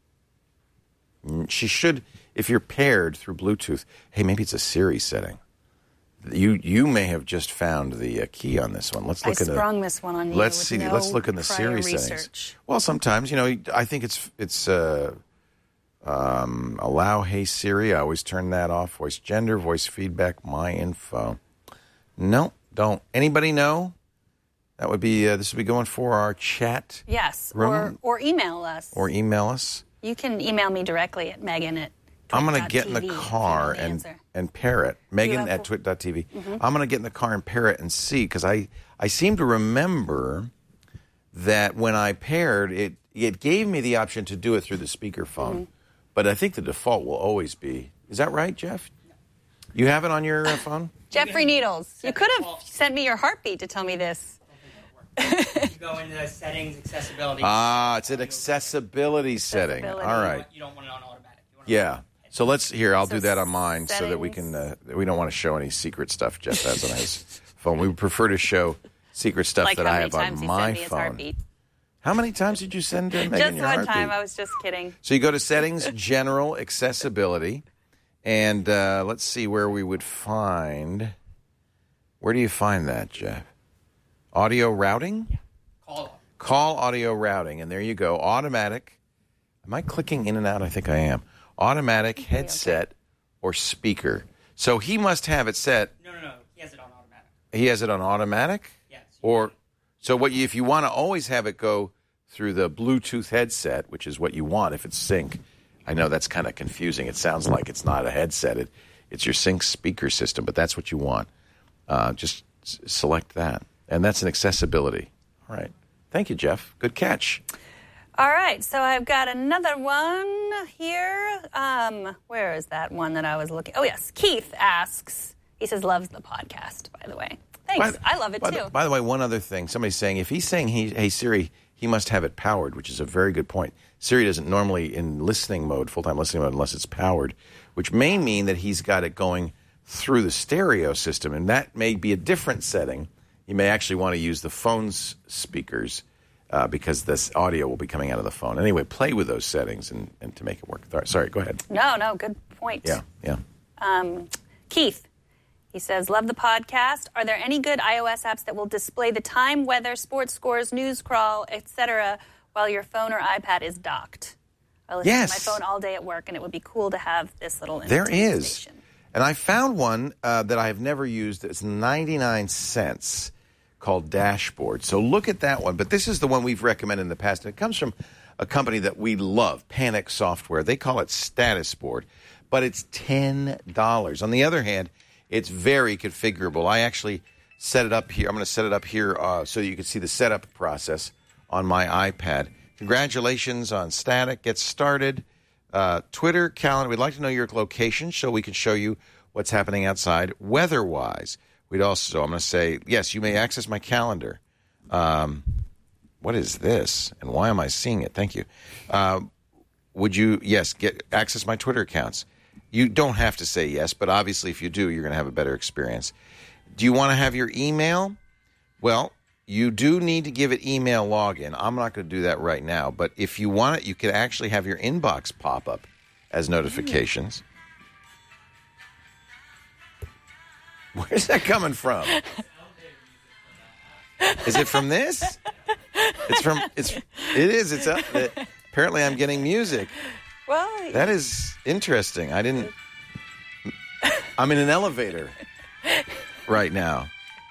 She should, if you're paired through Bluetooth. Hey, maybe it's a Siri setting. You you may have just found the uh, key on this one. Let's I look at sprung this one on you. Let's with see. no let's look in the prior Siri settings. research. Well, sometimes you know. I think it's it's uh, um, allow Hey Siri. I always turn that off. Voice gender, voice feedback, my info. No, don't. Anybody know? That would be uh, this would be going for our chat. Yes, room, or or email us. or email us. You can email me directly at Megan at I'm going to get in the twit dot t v car if you know the and, answer. and pair it. Megan have- at twit dot t v. Mm-hmm. I'm going to get in the car and pair it and see, because I, I seem to remember that when I paired, it it gave me the option to do it through the speakerphone. Mm-hmm. But I think the default will always be. Is that right, Jeff? You have it on your uh, phone? Jeffrey Needles, you could have sent me your heartbeat to tell me this. You go into the settings, accessibility. Ah, it's an accessibility setting. Accessibility. All You right. want- You don't want it on automatic. You want it Yeah. So let's here. I'll So do that on mine so that we settings. can. Uh, we don't want to show any secret stuff Jeff has on his phone. We would prefer to show secret stuff Like that how I many have times on he my sent me his phone. heartbeat. How many times did you send uh, Megan Just your one heartbeat? time. I was just kidding. So you go to settings, general, accessibility, And uh, let's see where we would find. Where do you find that, Jeff? Audio routing? Yeah. Call. Call audio routing. And there you go. Automatic. Am I clicking in and out? I think I am. Automatic headset okay. or speaker. So he must have it set. No, no, no. He has it on automatic. He has it on automatic? Yes. Or so what? You, if you want to always have it go through the Bluetooth headset, which is what you want if it's sync. I know that's kind of confusing. It sounds like it's not a headset. It, it's your sync speaker system, but that's what you want. Uh, just s- select that. And that's an accessibility. All right. Thank you, Jeff. Good catch. All right, so I've got another one here. Um, where is that one that I was looking? Oh, yes. Keith asks, he says, loves the podcast, by the way. Thanks. By, I love it, by too. The, by the way, one other thing. Somebody's saying, if he's saying, he, hey, Siri, he must have it powered, which is a very good point. Siri doesn't normally in listening mode, full-time listening mode, unless it's powered, which may mean that he's got it going through the stereo system, and that may be a different setting. You may actually want to use the phone's speakers uh, because this audio will be coming out of the phone. Anyway, play with those settings and, and to make it work. Sorry, go ahead. No, no, good point. Yeah, yeah. Um, Keith, he says, love the podcast. Are there any good iOS apps that will display the time, weather, sports scores, news crawl, et cetera, while your phone or iPad is docked? I listen Yes. to my phone all day at work, and it would be cool to have this little There is. station. And I found one uh, that I have never used. It's ninety-nine cents called Dashboard. So look at that one. But this is the one we've recommended in the past. And it comes from a company that we love, Panic Software. They call it Status Board. But it's ten dollars. On the other hand, it's very configurable. I actually set it up here. I'm going to set it up here uh, so you can see the setup process on my iPad. Congratulations on Static. Get started. Uh, Twitter, calendar. We'd like to know your location so we can show you what's happening outside weather-wise. We'd also, I'm going to say, yes, you may access my calendar. Um, what is this? And why am I seeing it? Thank you. Uh, would you, yes, get access my Twitter accounts. You don't have to say yes, but obviously if you do, you're going to have a better experience. Do you want to have your email? Well, you do need to give it email login. I'm not going to do that right now, but if you want it, you can actually have your inbox pop up as notifications. Where's that coming from? Is it from this? It's from it's it is it's up. It, apparently I'm getting music. Well, That is interesting. I didn't I'm in an elevator right now.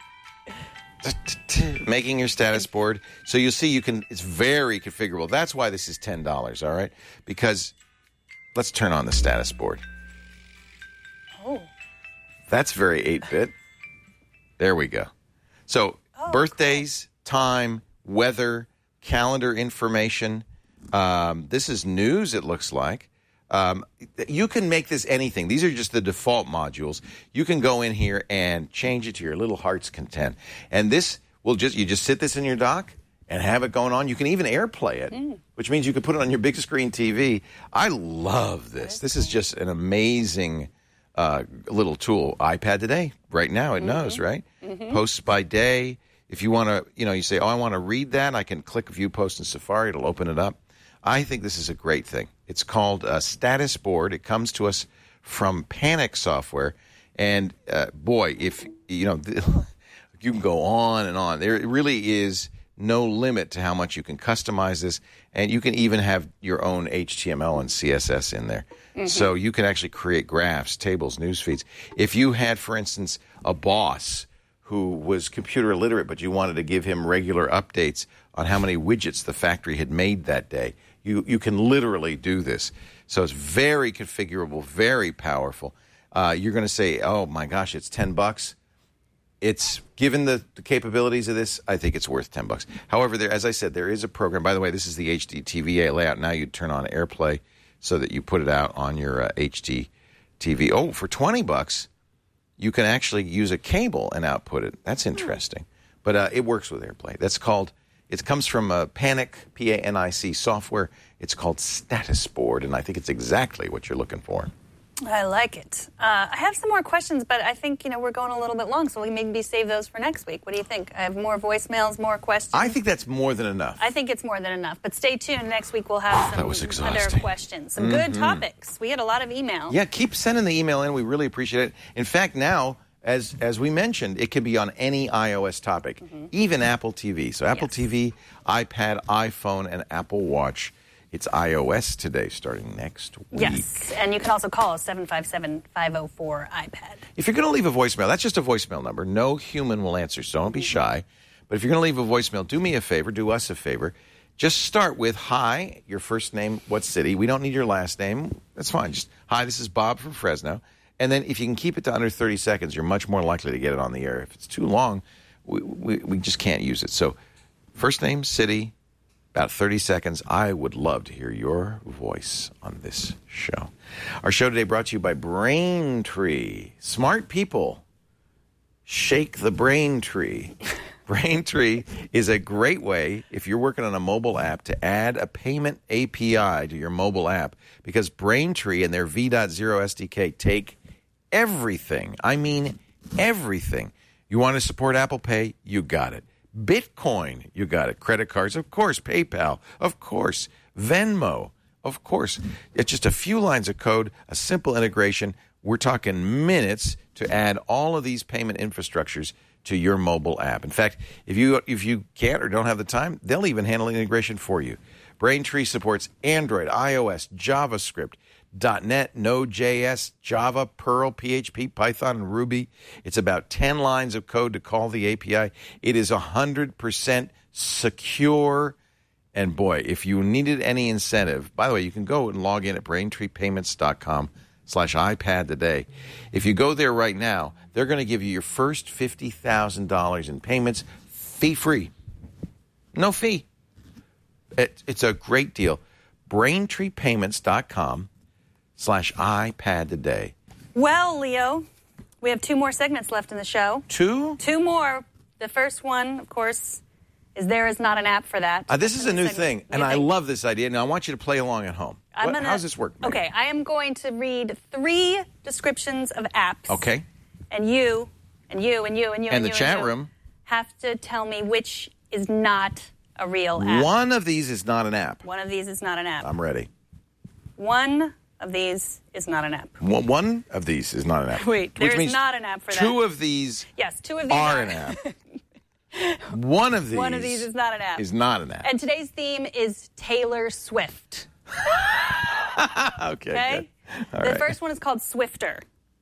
Making your status board. So you'll see you can, it's very configurable. That's why this is ten dollars, all right? Because let's turn on the status board. oh, That's very eight-bit. There we go. So Oh, birthdays, time, weather, calendar information. Um, this is news, it looks like. Um, you can make this anything. These are just the default modules. You can go in here and change it to your little heart's content. And this will just, you just sit this in your dock and have it going on. You can even AirPlay it, mm. which means you can put it on your big screen T V. I love this. This is just an amazing uh, little tool. iPad today, right now, it mm-hmm. knows, right? Mm-hmm. Posts by day. If you want to, you know, you say, oh, I want to read that, I can click View Post in Safari. It'll open it up. I think this is a great thing. It's called uh, Status Board. It comes to us from Panic Software. And, uh, boy, if, you know, you can go on and on. There really is no limit to how much you can customize this. And you can even have your own H T M L and C S S in there. Mm-hmm. So you can actually create graphs, tables, news feeds. If you had, for instance, a boss who was computer illiterate, but you wanted to give him regular updates on how many widgets the factory had made that day, you, you can literally do this. So it's very configurable, very powerful. Uh, you're going to say, oh, my gosh, it's ten bucks. It's, given the, the capabilities of this, I think it's worth ten bucks. However, there, as I said, there is a program. By the way, this is the H D T V A layout. Now you turn on AirPlay so that you put it out on your uh, H D T V. Oh, for twenty bucks, you can actually use a cable and output it. That's interesting. But uh, it works with AirPlay. That's called, it comes from uh, Panic, P A N I C software. It's called Status Board, and I think it's exactly what you're looking for. I like it. Uh, I have some more questions, but I think, you know, we're going a little bit long, so we maybe save those for next week. What do you think? I have more voicemails, more questions. I think that's more than enough. I think it's more than enough. But stay tuned. Next week we'll have some That was other exhausting. questions. Some mm-hmm. good topics. We had a lot of email. Yeah, keep sending the email in. We really appreciate it. In fact, now, as as we mentioned, it can be on any iOS topic, mm-hmm. even Apple T V. So Apple yes. T V, iPad, iPhone, and Apple Watch. It's iOS today, starting next week. Yes, and you can also call us seven five seven, five oh four, iPad. If you're going to leave a voicemail, that's just a voicemail number. No human will answer, so don't be shy. But if you're going to leave a voicemail, do me a favor, do us a favor. Just start with, hi, your first name, what city. We don't need your last name. That's fine. Just, hi, this is Bob from Fresno. And then if you can keep it to under thirty seconds, you're much more likely to get it on the air. If it's too long, we, we, we just can't use it. So first name, city, about thirty seconds. I would love to hear your voice on this show. Our show today brought to you by Braintree. Smart people shake the Braintree. Braintree is a great way, if you're working on a mobile app, to add a payment A P I to your mobile app, because Braintree and their V zero S D K take everything. I mean everything. You want to support Apple Pay? You got it. Bitcoin, you got it. Credit cards, of course. PayPal, of course. Venmo, of course. It's just a few lines of code, a simple integration. We're talking minutes to add all of these payment infrastructures to your mobile app. In fact, if you if you can't or don't have the time, they'll even handle integration for you. Braintree supports Android, iOS, JavaScript, .NET, Node.js, Java, Perl, P H P, Python, and Ruby. It's about ten lines of code to call the A P I. It is one hundred percent secure. And boy, if you needed any incentive, by the way, you can go and log in at braintreepayments.com slash iPad today. If you go there right now, they're going to give you your first fifty thousand dollars in payments fee-free. No fee. It, it's a great deal. braintreepayments.com slash iPad today. Well, Leo, we have two more segments left in the show. Two? Two more. The first one, of course, is There Is Not an App for That. Uh, this is a new segment. thing, and I love this idea. Now, I want you to play along at home. I'm What, gonna, how does this work? Megan? Okay, I am going to read three descriptions of apps. Okay. And you, and you, and you, and you, And and the you, chat and you room. have to tell me which is not a real app. One of these is not an app. One of these is not an app. I'm ready. One of these is not an app. One one of these is not an app. Wait, Which there's means not an app for that. Two of these Yes, two of these are are an app. One of these One of these is not an app. is not an app. And today's theme is Taylor Swift. okay, Okay? good. All the right. first one is called Swifter.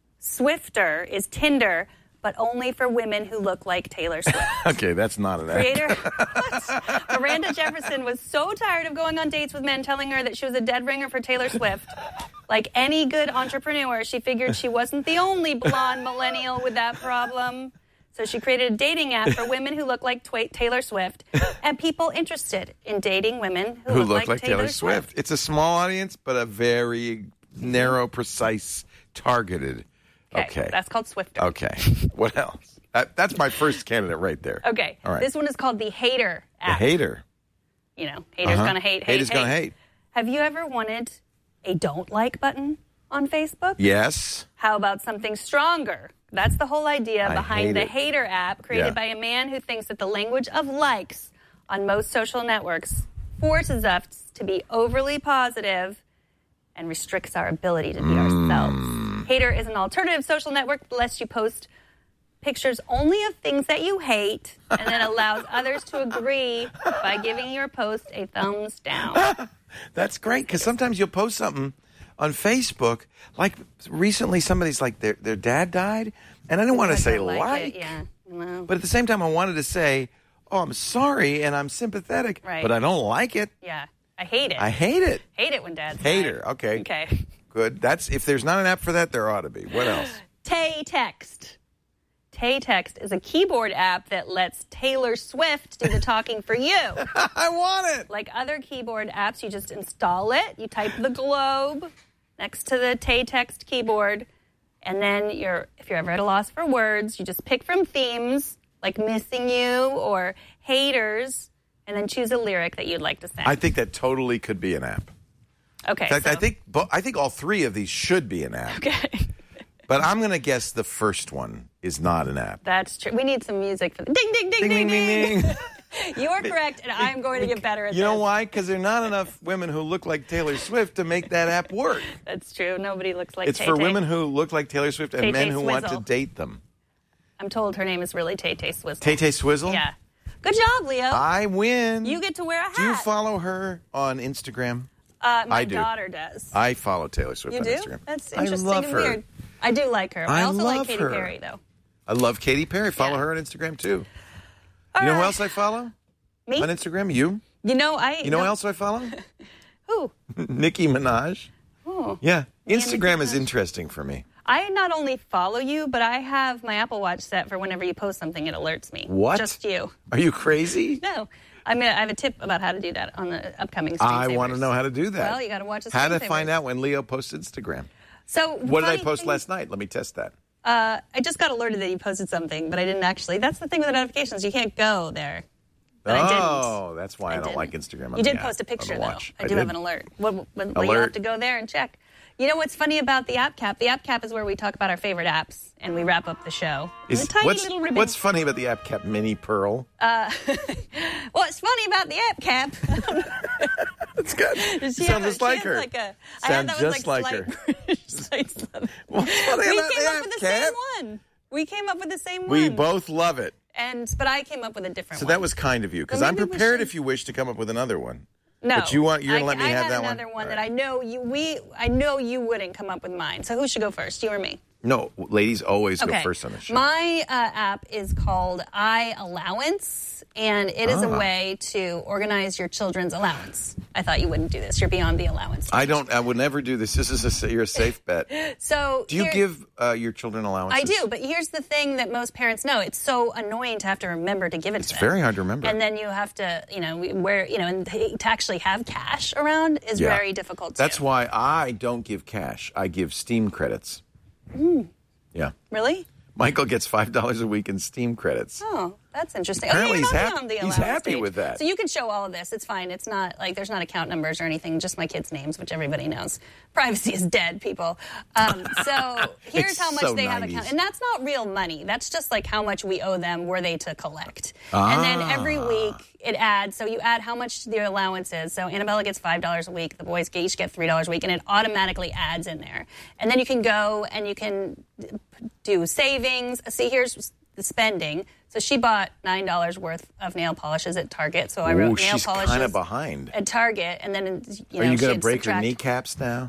Swifter is Tinder, but only for women who look like Taylor Swift. Okay, that's not an app. Creator what? Miranda Jefferson was so tired of going on dates with men telling her that she was a dead ringer for Taylor Swift. Like any good entrepreneur, she figured she wasn't the only blonde millennial with that problem. So she created a dating app for women who look like Twa- Taylor Swift and people interested in dating women who, Who look, look like, like Taylor, Taylor Swift. Swift. It's a small audience, but a very narrow, precise, targeted. Okay. That's called Swifter. Okay. What else? That, that's my first candidate right there. Okay. All right. This one is called the Hater The app. hater. You know, haters Uh-huh. gonna hate, hate, Haters hate. gonna hate. Have you ever wanted a don't like button on Facebook? Yes. How about something stronger? That's the whole idea I behind hate the it. Hater app created Yeah. by a man who thinks that the language of likes on most social networks forces us to be overly positive and restricts our ability to be Mm. ourselves. Hater is an alternative social network that lets you post pictures only of things that you hate and then allows others to agree by giving your post a thumbs down. That's great, because sometimes you'll post something on Facebook, like recently somebody's like, their, their dad died, and I didn't want to I say don't like, it, yeah. Well, but at the same time I wanted to say, oh, I'm sorry, and I'm sympathetic, Right. but I don't like it. yeah, I hate it. I hate it. hate it when dads Hater, die. okay. Okay. Good. That's if there's not an app for that, there ought to be. What else? Tay Text. Tay Text is a keyboard app that lets Taylor Swift do the talking for you. I want it. Like other keyboard apps, you just install it, you type the globe next to the Tay Text keyboard, and then you're if you're ever at a loss for words, you just pick from themes like missing you or haters, and then choose a lyric that you'd like to sing. I think that totally could be an app. Okay. In fact, so, I think bo- I think all three of these should be an app. Okay. But I'm going to guess the first one is not an app. That's true. We need some music for the ding, ding, ding, ding, ding. ding. You are correct, and I'm going to get better at You know this. why? Because there are not enough women who look like Taylor Swift to make that app work. That's true. Nobody looks like It's Tay for Tay. women who look like Taylor Swift and Tay men Tay who want to Swizzle. date them. I'm told her name is really Tay Tay Swizzle. Tay Tay Swizzle? Yeah. Good job, Leo. I win. You get to wear a hat. Do you follow her on Instagram? Uh, my I do. daughter does. I follow Taylor Swift You on do? Instagram. That's I interesting love and her. weird. I do like her. I, I also love like Katy her. Perry, though. I love Katy Perry. Follow Yeah. her on Instagram, too. All you know who right. else I follow? Me? On Instagram? You? You know, I. You know no, who else I follow? Who? Nicki Minaj. Oh. Yeah. Me and Instagram Nicki is Minaj. interesting for me. I not only follow you, but I have my Apple Watch set for whenever you post something, it alerts me. What? Just you. Are you crazy? No. I mean, I have a tip about how to do that on the upcoming Screensavers. I want to know how to do that. Well, you got to watch the How to Screensavers. find out when Leo posts Instagram. So What did I funny post thing- last night? Let me test that. Uh, I just got alerted that you posted something, but I didn't actually. That's the thing with the notifications. You can't go there. But I didn't. Oh, that's why I, I don't didn't. like Instagram. On You did the post a app, on picture, the though. watch. I do did. have an alert. Well, well, well, you Alert. have to go there and check. You know what's funny about the App Cap? The App Cap is where we talk about our favorite apps, and we wrap up the show. Is- a tiny what's, little ribbon. what's funny about the app cap Mini Pearl? What's funny about the App Cap? That's good. Does she Sound have a- just like she her. has Like a, I Sound had that just was like, like slight her. British, slight Southern. What's funny We about came the up app with the cap? same one. We came up with the same We one. both love it. And but I came up with a different So one. that was kind of you, because Well, I'm maybe we prepared should- if you wish to come up with another one. No, But you want- you're gonna I- let me I have had that one? another one All that right. I know you. We I know you wouldn't come up with mine. So who should go first? You or me? No, ladies always Okay. go first on the show. My uh, app is called iAllowance, and it is a Ah. way to organize your children's allowance. I thought you wouldn't do this. You're beyond the allowance. I don't. I would never do this. This is a. You're a safe bet. So Do you here- give uh, your children allowances? I do, but here's the thing that most parents know: it's so annoying to have to remember to give it It's to them. very hard to remember. And then you have to, you know, where you know, and to actually have cash around is Yeah. very difficult. That's too. why I don't give cash. I give Steam credits. Mm. Yeah. Really. Michael gets five dollars a week in Steam credits. Oh, that's interesting. Apparently okay, you're he's not hap- beyond the he's allowance happy stage. with that. So you can show all of this. It's fine. It's not like there's not account numbers or anything. Just my kids' names, which everybody knows. Privacy is dead, people. Um, so here's It's how much so they have nineties. account, and that's not real money. That's just like how much we owe them, were they to collect. And then every Ah. week it adds. So you add how much their allowance is. So Annabella gets five dollars a week. The boys each get three dollars a week, and it automatically adds in there. And then you can go and you can do savings. See, here's the spending. So she bought nine dollars worth of nail polishes at Target. So I wrote Ooh, nail she's polishes kind of behind. at Target, and then you know, Are you going going to break her kneecaps now?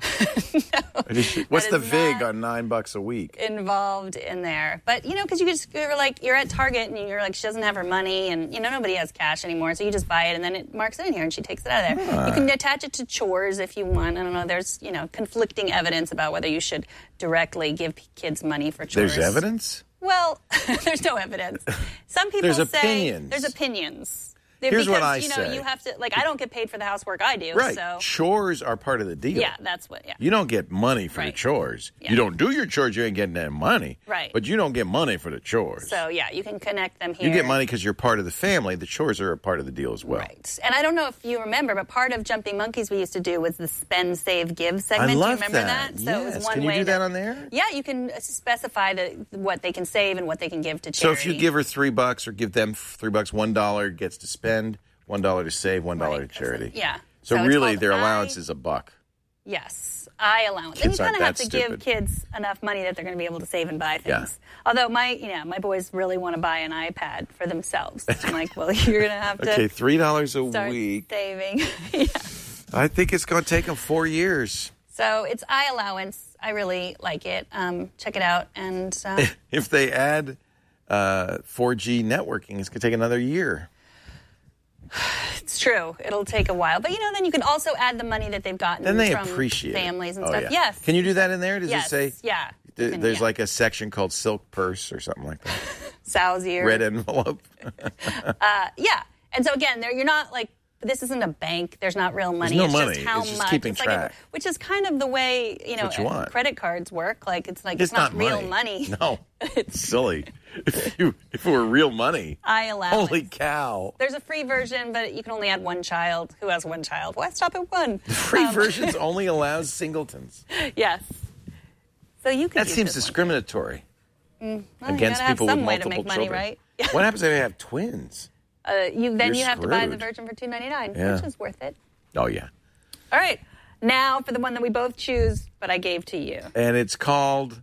Or does she- What's that the is vig not- on nine bucks a week? involved in there. But you know, because you just you're like you're at Target and you're like she doesn't have her money, and you know nobody has cash anymore, so you just buy it and then it marks it in here and she takes it out of there. Ah. You can attach it to chores if you want. I don't know. There's you know conflicting evidence about whether you should directly give p- kids money for chores. There's evidence? Well, there's no evidence. Some people There's say opinions. there's opinions. Here's because, what I you know, say. You have to like I don't get paid for the housework I do, Right. so Chores are part of the deal. yeah, that's what. Yeah. You don't get money for the Right. chores. Yeah. You don't do your chores, you ain't getting that money. Right. But you don't get money for the chores. So yeah, you can connect them here. You get money because you're part of the family. The chores are a part of the deal as well. Right. And I don't know if you remember, but part of Jumping Monkeys we used to do was the spend, save, give segment. I do you love remember that. that? So it was Yes. one Can you way do to- that on there? Yeah, you can specify the, what they can save and what they can give to So charity. if you give her three bucks or give them three bucks, one dollar gets to spend, one dollar to save, one dollar Right. to charity. Yeah. So, So it's really, called their I- allowance is a buck. Yes, I allowance. Kids And you kind aren't of have that to give stupid. kids enough money that they're going to be able to save and buy Yeah. things. Although my, you know, my boys really want to buy an iPad for themselves. I'm like, well, you're going to have to Okay, three dollars a start week. saving. Yeah. I think it's going to take them four years. So it's iAllowance. I really like it. Um, check it out. And uh, If they add uh, four G networking, it's going to take another year. it's true. It'll take a while. But, you know, then you can also add the money that they've gotten Then they from appreciate families it. and Oh, stuff. yeah. Yes. Can you do that in there? Does yes. it say? Yeah. th- You can- There's yeah. like a section called Silk Purse or something like that. Sow's ear. Red envelope. Uh, yeah. And so, again, there you're not, like, this isn't a bank. There's not real money. no it's money. Just how It's just much. keeping it's like track. A, which is kind of the way you know what you want. credit cards work. Like it's like It's it's, not, not real money. money. No, it's silly. If, you, if it were real money, I allow holy it. cow. There's a free version, but you can only add one child. Who has one child? Why stop at one? The free Um, versions only allows singletons. Yes. So you could That use seems this one. discriminatory Well, you against gotta have people some with way to multiple make money, children. right? What happens if they have twins? Uh, you then You're you have to buy the screwed. version for two ninety-nine, Yeah. which is worth it. Oh, yeah. All right. Now for the one that we both choose, but I gave to you. And it's called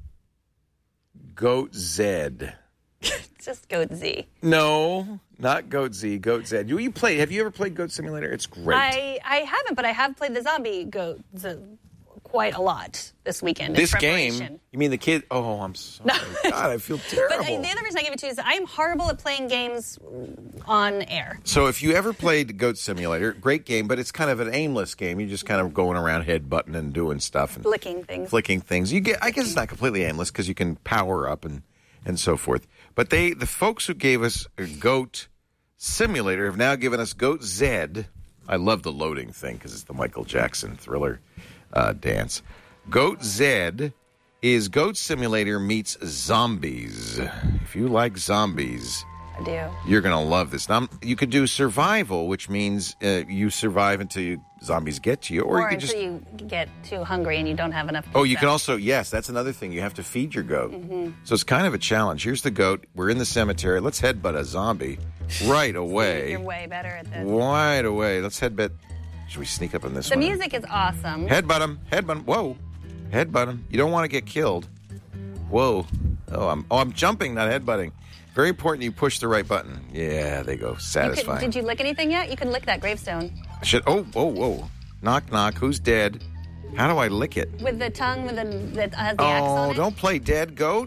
Goat Zed. It's just Goat Z. No, not Goat Z, Goat Zed. You, you play, have you ever played Goat Simulator? It's great. I, I haven't, but I have played the zombie goat z- quite a lot this weekend. in this preparation. game, you mean the kid? Oh, I'm sorry. God, I feel terrible. But uh, the other reason I give it to you is I'm horrible at playing games on air. So if you ever played Goat Simulator, great game, but it's kind of an aimless game. You're just kind of going around head-butting and doing stuff. And Flicking things. Flicking things. You get. I guess it's not completely aimless because you can power up and, and so forth. But they, the folks who gave us a Goat Simulator have now given us Goat Zed. I love the loading thing because it's the Michael Jackson Thriller uh, dance. Goat Zed is Goat Simulator meets zombies. If you like zombies, I do. you're going to love this. Now, you could do survival, which means uh, you survive until you, zombies get to you. Or, Or, you could until just... you get too hungry and you don't have enough. Oh, you pizza. can also, yes, that's another thing. You have to feed your goat. Mm-hmm. So it's kind of a challenge. Here's the goat. We're in the cemetery. Let's headbutt a zombie right away. You're way better at this. Right away. Let's headbutt. Should we sneak up on this The one? music is awesome. Headbutt him. Headbutt him. Whoa. Headbutt him. You don't want to get killed. Whoa. Oh, I'm, oh, I'm jumping, not headbutting. Very important you push the right button. Yeah, they go. You could- Satisfying. did you lick anything yet? You can lick that gravestone. Should, oh, whoa, whoa. Knock, knock. Who's dead? How do I lick it? With the tongue with the, that has the axe Oh, on it. don't play dead goat.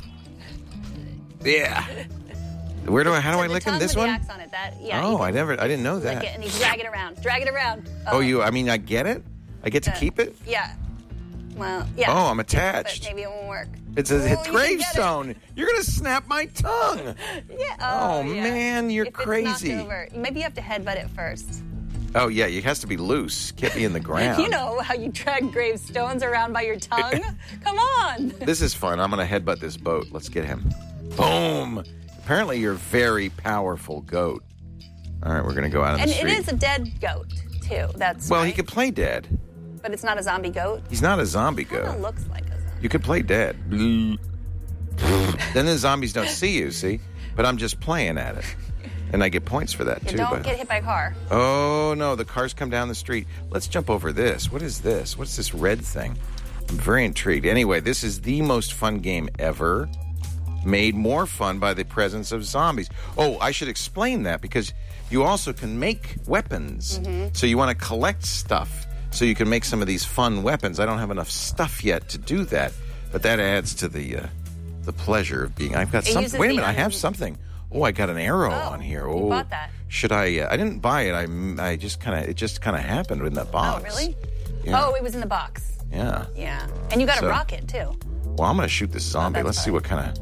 Yeah. Where do I? How do So I the lick him? tongue This with one? The axe on it. That, yeah, Oh, you can I never. I didn't know lick that. it and you drag it around. Drag it around. Oh, you. I mean, I get it. I get to Uh, keep it. Yeah. Well, yeah. Oh, I'm But attached. maybe it won't work. It's a, Oh, it's you can get gravestone. You're gonna snap my tongue. Yeah. Oh, Oh, yeah. man, you're If it's knocked crazy. over, maybe you have to headbutt it first. Oh yeah, it has to be loose. Can't be in the ground. You know how you drag gravestones around by your tongue? Come on. This is fun. I'm gonna headbutt this boat. Let's get him. Boom. Apparently, you're a very powerful goat. All right, we're gonna go out in And the it street. is a dead goat, too. That's well, right. he could play dead. But it's not a zombie goat. He's not a zombie Kind of goat. looks like a zombie. You could play dead. Then the zombies don't see you, see? But I'm just playing at it. And I get points for that, You too. don't but... get hit by a car. Oh, no, the cars come down the street. Let's jump over this. What is this? What's this red thing? I'm very intrigued. Anyway, this is the most fun game ever. Made more fun by the presence of zombies. Oh, I should explain that because you also can make weapons. Mm-hmm. So you want to collect stuff so you can make some of these fun weapons. I don't have enough stuff yet to do that, but that adds to the uh, the pleasure of being. I've got It something. uses Wait a the, minute, I have um, something. Oh, I got an arrow Oh, on here. you Oh, bought that. Should I? Uh, I didn't buy it. I I just kind of it just kind of happened in that box. Oh, really? Yeah. Oh, it was in the box. Yeah. Yeah. And you got So- a rocket, too. Well, I'm gonna shoot this zombie. that's Let's see fine. what kind of.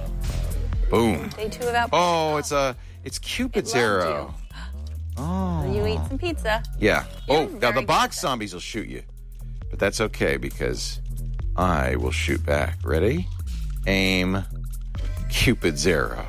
Boom. Day two of Outbreak. Oh, it's a it's Cupid's It loved arrow. Oh. You eat some pizza. Yeah. You're Oh, now very the good box at that. zombies will shoot you, but that's okay because I will shoot back. Ready? Aim. Cupid's arrow.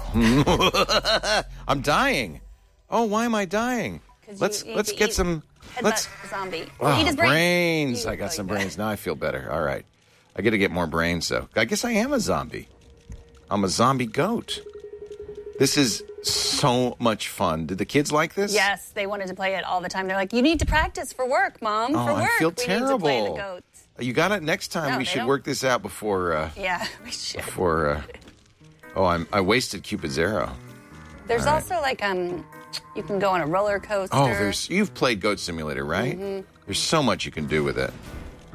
I'm dying. Oh, why am I dying? 'Cause you Let's need let's to get eat- some. Headbutt Let's. the zombie. Oh, eat his brains. You- I got oh, some you brains. Now I feel better. All right. I got to get more brains, though. I guess I am a zombie. I'm a zombie goat. This is so much fun. Did the kids like this? Yes, they wanted to play it all the time. They're like, you need to practice for work, Mom. Oh, for I work. feel we need to play the terrible. goats. You got it. Next time No, we they should don't- work this out before. Uh, Yeah, we should. before. Uh, oh, I'm, I wasted Cupid's arrow. There's All right. also like um, you can go on a roller coaster. Oh, there's. You've played Goat Simulator, right? Mm-hmm. There's so much you can do with it.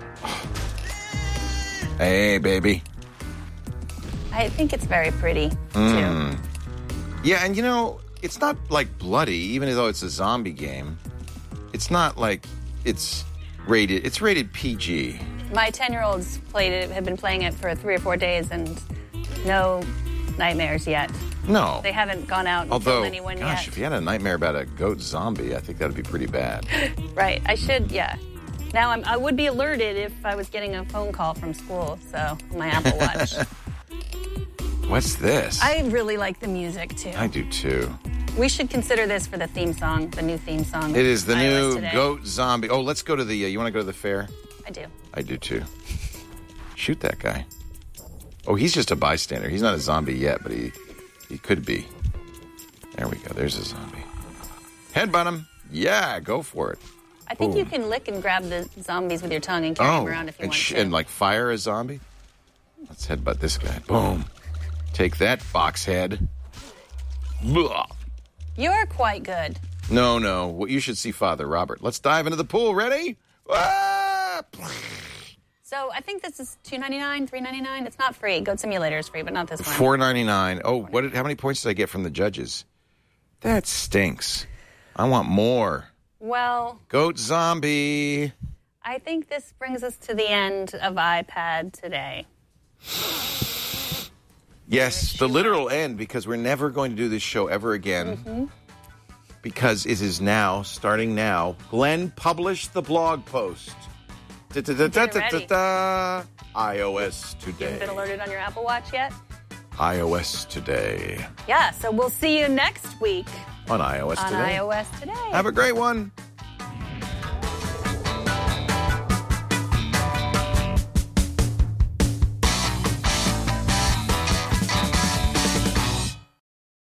Hey, baby. I think it's very pretty Mm. too. Yeah, and you know, it's not like bloody, even though it's a zombie game. It's not like it's rated. It's rated P G. My ten-year-olds played it, have been playing it for three or four days, and no nightmares yet. No. They haven't gone out and Although, killed anyone gosh, yet. if you had a nightmare about a goat zombie, I think that would be pretty bad. Right. I should, yeah. Now, I'm, I would be alerted if I was getting a phone call from school, so my Apple Watch. What's this? I really like the music, too. I do, too. We should consider this for the theme song, the new theme song. It is the iOS new today. goat zombie. Oh, let's go to the, uh, you want to go to the fair? I do. I do, too. Shoot that guy. Oh, he's just a bystander. He's not a zombie yet, but he, he could be. There we go. There's a zombie. Headbutt him. Yeah, go for it. I think Boom. you can lick and grab the zombies with your tongue and carry Oh, them around if you and, want sh- to. and like fire a zombie? Let's headbutt this guy. Boom. Take that, fox head. Blah. You're quite good. No, no. Well, you should see Father Robert. Let's dive into the pool. Ready? Ah! So I think this is two ninety-nine, three ninety-nine. It's not free. Goat Simulator is free, but not this one. four ninety-nine. Oh, what? Did, how many points did I get from the judges? That stinks. I want more. Well, Goat zombie. I think this brings us to the end of iPad today. Yes, the literal end, because we're never going to do this show ever again. Mm-hmm. Because it is now, starting now, Glenn published the blog post. Da, da, da, da, Get it da, ready. da, da. iOS You haven't today. been alerted on your Apple Watch yet? iOS today. Yeah, so we'll see you next week On iOS on today. iOS Today. Have a great one.